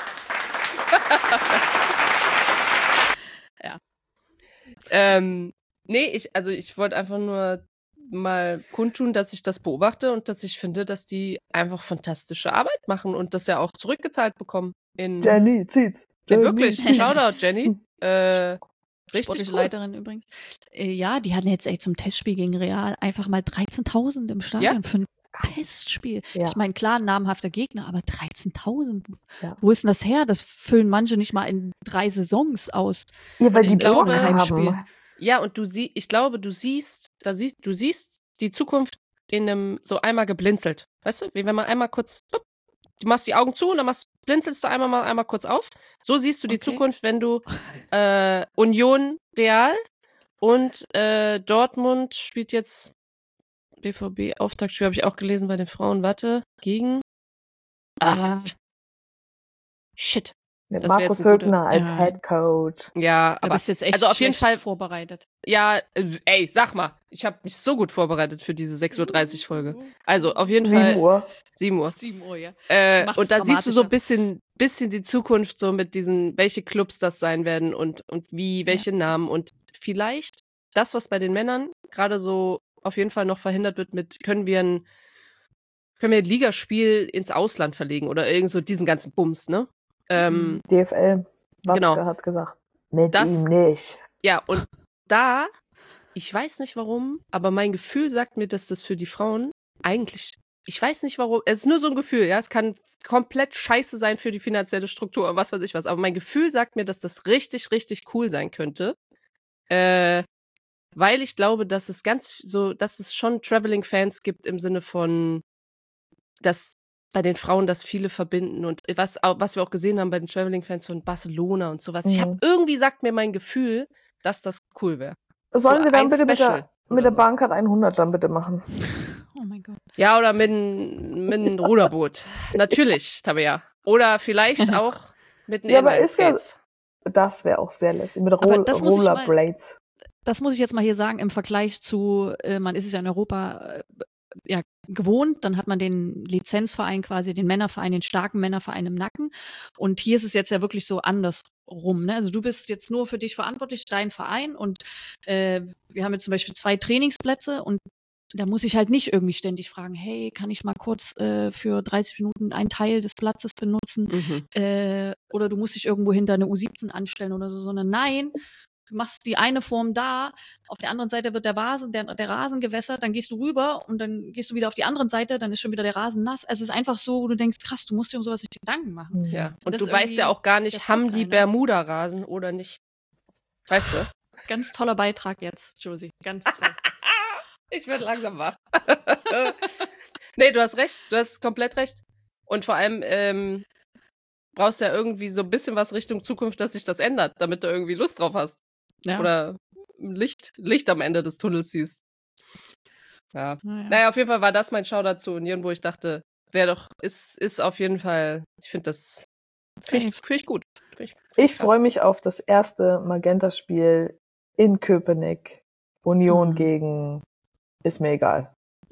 Ja. Ähm, nee, ich, also ich wollte einfach nur mal kundtun, dass ich das beobachte und dass ich finde, dass die einfach fantastische Arbeit machen und das ja auch zurückgezahlt bekommen. In, Jenny, zieht's. ja, Jenny, wirklich. zieht's. Shoutout, Jenny. Äh, richtig Sportliche cool. Leiterin übrigens. Äh, ja, die hatten jetzt echt zum Testspiel gegen Real einfach mal dreizehntausend im Stadion Ja? für ein Testspiel. Ja. Ich meine, klar, ein namhafter Gegner, aber dreizehntausend. Ja. Wo ist denn das her? Das füllen manche nicht mal in drei Saisons aus. Ja, weil Ich die glaube, Bock Heimspiel. haben. Ja, und du siehst, ich glaube, du siehst, da siehst, du siehst die Zukunft in einem so einmal geblinzelt. Weißt du, wie wenn man einmal kurz, du machst die Augen zu und dann machst, blinzelst du einmal mal einmal kurz auf. So siehst du die Okay. Zukunft, wenn du äh, Union Real und äh, Dortmund spielt jetzt B V B Auftaktspiel, habe ich auch gelesen bei den Frauen. Warte, gegen ah, shit. Mit Das wär Markus jetzt ein guter- Högner als Ja. Head Coach. Ja, Da aber bist du jetzt echt also auf jeden schlecht Fall, vorbereitet. ja, äh, ey, sag mal, ich habe mich so gut vorbereitet für diese sechs Uhr dreißig Folge. Also auf jeden sieben Fall Uhr. sieben Uhr. sieben Uhr, ja. Äh, Macht's und da siehst du so ein dramatischer. bisschen, bisschen die Zukunft, so mit diesen, welche Clubs das sein werden und, und wie, welche Namen. Und vielleicht das, was bei den Männern gerade so auf jeden Fall noch verhindert wird mit, können wir ein, können wir ein Ligaspiel ins Ausland verlegen oder irgend so diesen ganzen Bums, ne? Ähm, D F L. Watzke Genau. hat gesagt. Mit Das- ihm nicht. ja, und da, ich weiß nicht warum, aber mein Gefühl sagt mir, dass das für die Frauen eigentlich, ich weiß nicht warum, es ist nur so ein Gefühl, ja, es kann komplett scheiße sein für die finanzielle Struktur und was weiß ich was, aber mein Gefühl sagt mir, dass das richtig, richtig cool sein könnte, äh, weil ich glaube, dass es ganz so, dass es schon Traveling-Fans gibt im Sinne von, dass bei den Frauen das viele verbinden und was, au- was wir auch gesehen haben bei den Traveling-Fans von Barcelona und sowas. Ich Mhm. habe irgendwie, sagt mir mein Gefühl, dass das cool wäre. Sollen So sie dann ein bitte mit der, Special mit der oder so. Bahncard hundert dann bitte machen? Oh mein Gott. Ja, oder mit, n- mit einem Ruderboot. Natürlich, Tabea. Oder vielleicht auch mit einem Ja, aber ist ja- Inline-Skates. Das wäre auch sehr lässig. Mit Aber Roll das muss ich mal- Rollerblades. Das muss ich jetzt mal hier sagen, im Vergleich zu, äh, man ist es ja in Europa äh, ja, gewohnt, dann hat man den Lizenzverein quasi, den Männerverein, den starken Männerverein im Nacken. Und hier ist es jetzt ja wirklich so andersrum. Ne? Also du bist jetzt nur für dich verantwortlich, dein Verein. Und äh, wir haben jetzt zum Beispiel zwei Trainingsplätze und da muss ich halt nicht irgendwie ständig fragen, hey, kann ich mal kurz äh, für dreißig Minuten einen Teil des Platzes benutzen? Mhm. Äh, oder du musst dich irgendwo hinter eine U siebzehn anstellen oder so, sondern nein, du machst die eine Form da, auf der anderen Seite wird der Rasen, der, der Rasen gewässert, dann gehst du rüber und dann gehst du wieder auf die andere Seite, dann ist schon wieder der Rasen nass. Also es ist einfach so, wo du denkst, krass, du musst dir um sowas nicht Gedanken machen. Mhm. Ja, und das du ist weißt ja irgendwie auch gar der nicht, haben die Vorteil, ne? Bermuda-Rasen oder nicht. Weißt du? Ganz toller Beitrag jetzt, Josie. Ganz toll. Ich werde langsam wach. Nee, du hast recht, du hast komplett recht. Und vor allem ähm, brauchst du ja irgendwie so ein bisschen was Richtung Zukunft, dass sich das ändert, damit du irgendwie Lust drauf hast. Ja. Oder Licht, Licht am Ende des Tunnels siehst. Ja. Naja. Naja, auf jeden Fall war das mein Schau zu Union, wo ich dachte, wäre doch, ist, ist auf jeden Fall, ich finde das, finde ich, Safe. find ich gut. Find ich Ich krass. freue mich auf das erste Magenta-Spiel in Köpenick. Union Mhm. gegen, ist mir egal.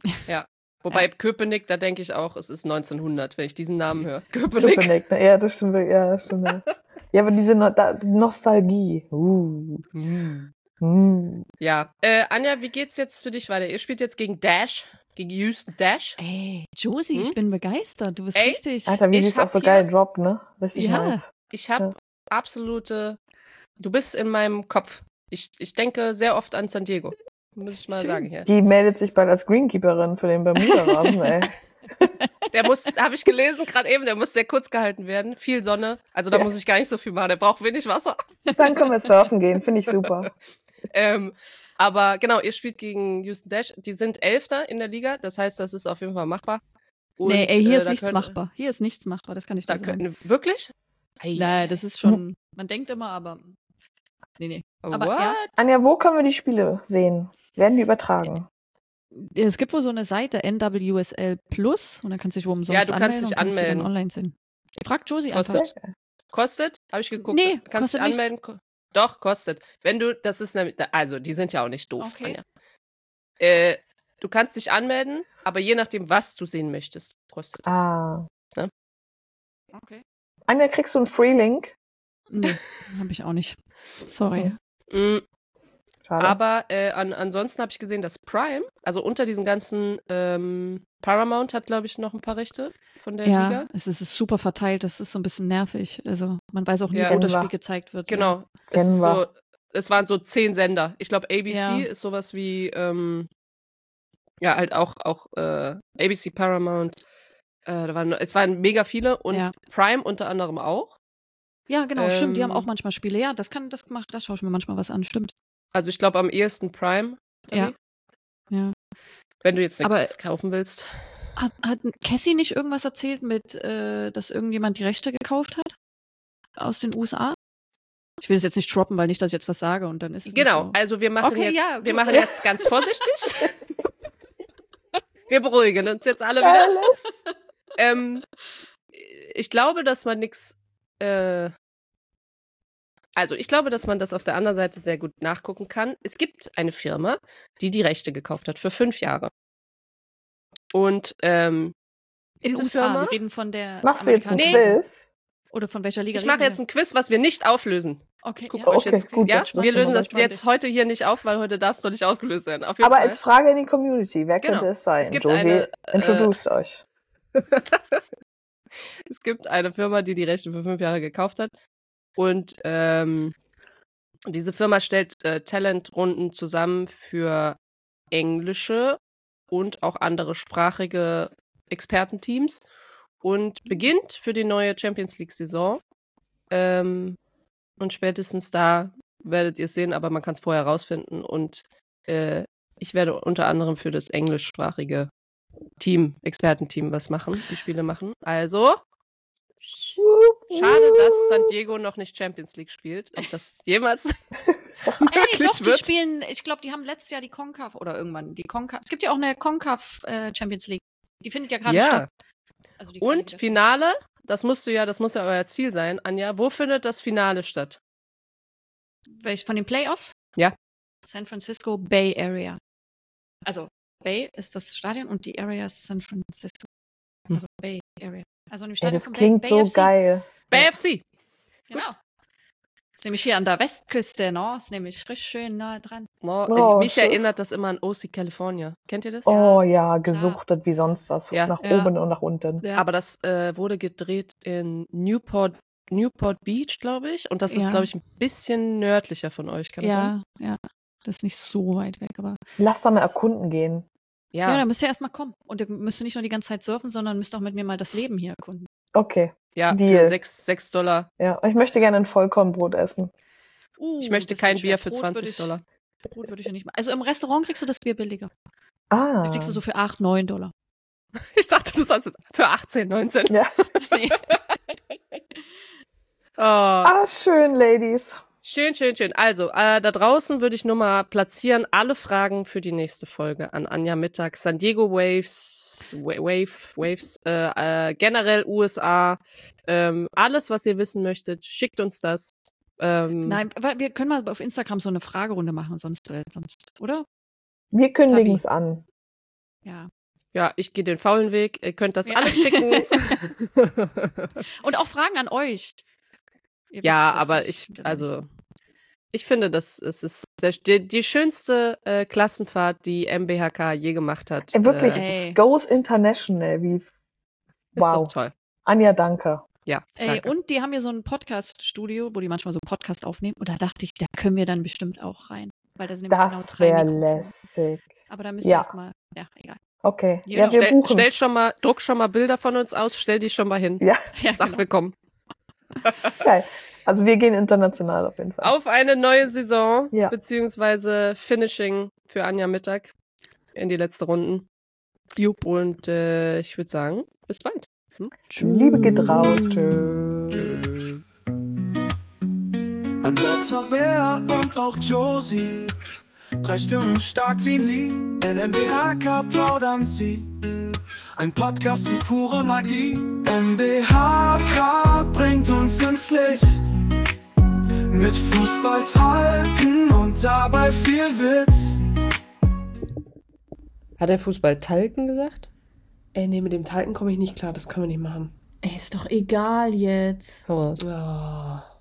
Wobei Köpenick, da denke ich auch, es ist neunzehnhundert, wenn ich diesen Namen höre. Köpenick. Köpenick, ne? Ja, das stimmt. wirklich, Ja, das stimmt. Ja, ja aber diese no da, die Nostalgie. Uh. Mm. Mm. Ja. Äh, Anja, wie geht's jetzt für dich weiter? Ihr spielt jetzt gegen Dash, gegen Houston Dash. Ey, Josie, Hm? ich bin begeistert. Du bist Ey, richtig. Alter, wie Ich sie es hab auch so hier- geil droppt, ne? Richtig Ja. nice. Ich habe Ja. absolute, du bist in meinem Kopf. Ich, ich denke sehr oft an San Diego. Muss ich mal Schön. sagen hier. Die meldet sich bald als Greenkeeperin für den Bermuda-Rasen, ey. Der muss, habe ich gelesen gerade eben, der muss sehr kurz gehalten werden. Viel Sonne. Also da Ja. muss ich gar nicht so viel machen. Der braucht wenig Wasser. Dann können wir surfen gehen, finde ich super. Ähm, aber genau, ihr spielt gegen Houston Dash. Die sind Elfter in der Liga. Das heißt, das ist auf jeden Fall machbar. Und, nee, ey, hier äh, ist da nichts könnt- machbar. Hier ist nichts machbar, das kann ich Da dir sagen. könnt, wirklich? Nein, das ist schon, man denkt immer, aber nee, nee. aber What? ja. Anja, wo können wir die Spiele sehen? Werden die übertragen? Es gibt wohl so eine Seite N W S L Plus und dann kannst du dich wo umsonst Ja, du kannst anmelden dich und kannst die dann anmelden. online sehen. Frag Josie Kostet. einfach. Sehr geil. Kostet? Habe ich geguckt. Nee, Du kannst dich kostet nichts. anmelden. Ko- Doch, kostet. Wenn du, das ist nämlich, also die sind ja auch nicht doof. Okay. Anja. Äh, du kannst dich anmelden, aber je nachdem, was du sehen möchtest, kostet es. Ah. Okay. Anja, kriegst du einen Free-Link? Nee, habe ich auch nicht. Sorry. Mm, Schade. aber äh, an, ansonsten habe ich gesehen, dass Prime, also unter diesen ganzen ähm, Paramount hat, glaube ich, noch ein paar Rechte von der Ja, Liga. es ist, es ist super verteilt, das ist so ein bisschen nervig. Also man weiß auch nie, Ja. wo das Kennen wir. Spiel gezeigt wird. Genau. Es, Kennen ist so, wir. es waren so zehn Sender. Ich glaube, A B C Ja. ist sowas wie, ähm, ja, halt auch, auch äh, A B C Paramount. Äh, da waren, es waren mega viele und Ja. Prime unter anderem auch. Ja, genau, stimmt. Die haben Ähm, auch manchmal Spiele. Ja, das kann, das macht, da schaue ich mir manchmal was an, stimmt. Also ich glaube am ehesten Prime. Ja. Tabi. Ja. Wenn du jetzt Aber- nichts kaufen willst. Hat, hat Cassie nicht irgendwas erzählt mit, äh, dass irgendjemand die Rechte gekauft hat? Aus den U S A? Ich will es jetzt nicht droppen, weil nicht, dass ich jetzt was sage und dann ist es Genau, nicht so. also wir machen Okay, jetzt, ja, wir gut. machen jetzt ganz vorsichtig. Wir beruhigen uns jetzt alle wieder. Geil. Ähm, ich glaube, dass man nichts äh, Also, ich glaube, dass man das auf der anderen Seite sehr gut nachgucken kann. Es gibt eine Firma, die die Rechte gekauft hat für fünf Jahre. Und ähm, In diese U S A, Firma. wir reden von der Machst du jetzt ein amerikanischen- Quiz? Oder von welcher Liga Ich mache reden jetzt ein Quiz, was wir nicht auflösen. wir? Okay, Guck ja. euch Okay, jetzt, gut, ja, das- das wir ist lösen immer das spannend. jetzt heute hier nicht auf, weil heute darfst du nicht aufgelöst werden. Auf jeden Aber Fall. als Frage in die Community, wer Genau. könnte es sein? Es gibt Josie, eine, äh, introduced euch. Es gibt eine Firma, die die Rechte für fünf Jahre gekauft hat. Und ähm, diese Firma stellt äh, Talentrunden zusammen für englische und auch andere sprachige Expertenteams und beginnt für die neue Champions League-Saison. Ähm, und spätestens da werdet ihr es sehen, aber man kann es vorher rausfinden. Und äh, ich werde unter anderem für das englischsprachige Team, Expertenteam was machen, die Spiele machen. Also, schade, dass San Diego noch nicht Champions League spielt und das jemals Ey, möglich doch, die wird. spielen, ich glaube, die haben letztes Jahr die CONCACAF oder irgendwann die CONCACAF. Es gibt ja auch eine CONCACAF äh, Champions League. Die findet ja gerade Ja. statt. Also die Und Qualifikation. Finale, das musst du ja, das muss ja euer Ziel sein, Anja. Wo findet das Finale statt? Welch von den Playoffs? Ja. San Francisco Bay Area. Also Bay ist das Stadion und die Area ist San Francisco. Hm. Also Bay Area. Also in dem Ja, Stadion das von klingt Bay, so Bay F C. geil. Bay F C. Genau. Ist nämlich hier an der Westküste, ne? Ist nämlich richtig schön nah dran. No, Oh, mich schön. erinnert das immer an O C California. Kennt ihr das? Oh ja, gesuchtet wie sonst was. Ja. Nach Ja. oben und nach unten. Ja. Aber das äh, wurde gedreht in Newport, Newport Beach, glaube ich. Und das ist, Ja. glaube ich, ein bisschen nördlicher von euch. Kann das sein? ja, ja. Das ist nicht so weit weg, aber. Lass da mal erkunden gehen. Ja, Ja, da müsst ihr erstmal kommen. Und ihr müsst nicht nur die ganze Zeit surfen, sondern müsst auch mit mir mal das Leben hier erkunden. Okay, ja, Deal. für sechs, sechs Dollar. ja. Ich möchte gerne ein Vollkornbrot essen. Uh, Ich möchte das kein wird schwer. Bier für Brot würde zwanzig ich- Dollar. Brot würde ich ja nicht machen. Also im Restaurant kriegst du das Bier billiger. Ah. Da kriegst du so für acht, neun Dollar. Ich dachte, du sagst jetzt für achtzehn, neunzehn. Ja. Nee. Oh. Ah, schön, Ladies. Schön, schön, schön. Also, äh, da draußen würde ich nur mal platzieren alle Fragen für die nächste Folge an Anja Mittag. San Diego Waves, Wa- Wave, Waves, äh, äh, generell U S A, ähm, alles, was ihr wissen möchtet, schickt uns das. Ähm, Nein, aber wir können mal auf Instagram so eine Fragerunde machen, sonst, äh, sonst oder? Wir kündigen Tabi. es an. Ja. Ja, ich gehe den faulen Weg. Ihr könnt das Ja. alles schicken. Und auch Fragen an euch. Ihr Ja, wisst, aber ich ich, bin da nicht also, so- ich finde, das es ist sehr, die, die schönste äh, Klassenfahrt, die M B H K je gemacht hat. Ey, wirklich, Äh, Ey. goes international. Wie, ist wow. doch toll. Anja, danke. Ja, Ey, danke. und die haben hier so ein Podcast-Studio, wo die manchmal so Podcast aufnehmen. Und da dachte ich, da können wir dann bestimmt auch rein. Weil da sind nämlich Das genau drei wäre Mikrofone. lässig. Aber da müsst Ja. ihr erstmal, ja, egal. Okay. Ja, Ja, wir Stell, buchen. stell schon mal, druck schon mal Bilder von uns aus, stell die schon mal hin. Ja, Ja, Sag genau. willkommen. geil. Also wir gehen international auf jeden Fall. Auf eine neue Saison, Ja. beziehungsweise Finishing für Anja Mittag in die letzte Runden. Jupp. Und äh, ich würde sagen, bis bald. Liebe geht raus. Tschüss. Ein letzter Bär und auch Josie. Drei Stimmen stark wie nie. In M B H K plaudern sie. Ein Podcast wie pure Magie. M B H K bringt uns ins Licht. Mit Fußballtalken und dabei viel Witz. Hat der Fußball Talken gesagt? Ey, nee, mit dem Talken komme ich nicht klar, das können wir nicht machen. Ey, ist doch egal jetzt. Hau raus.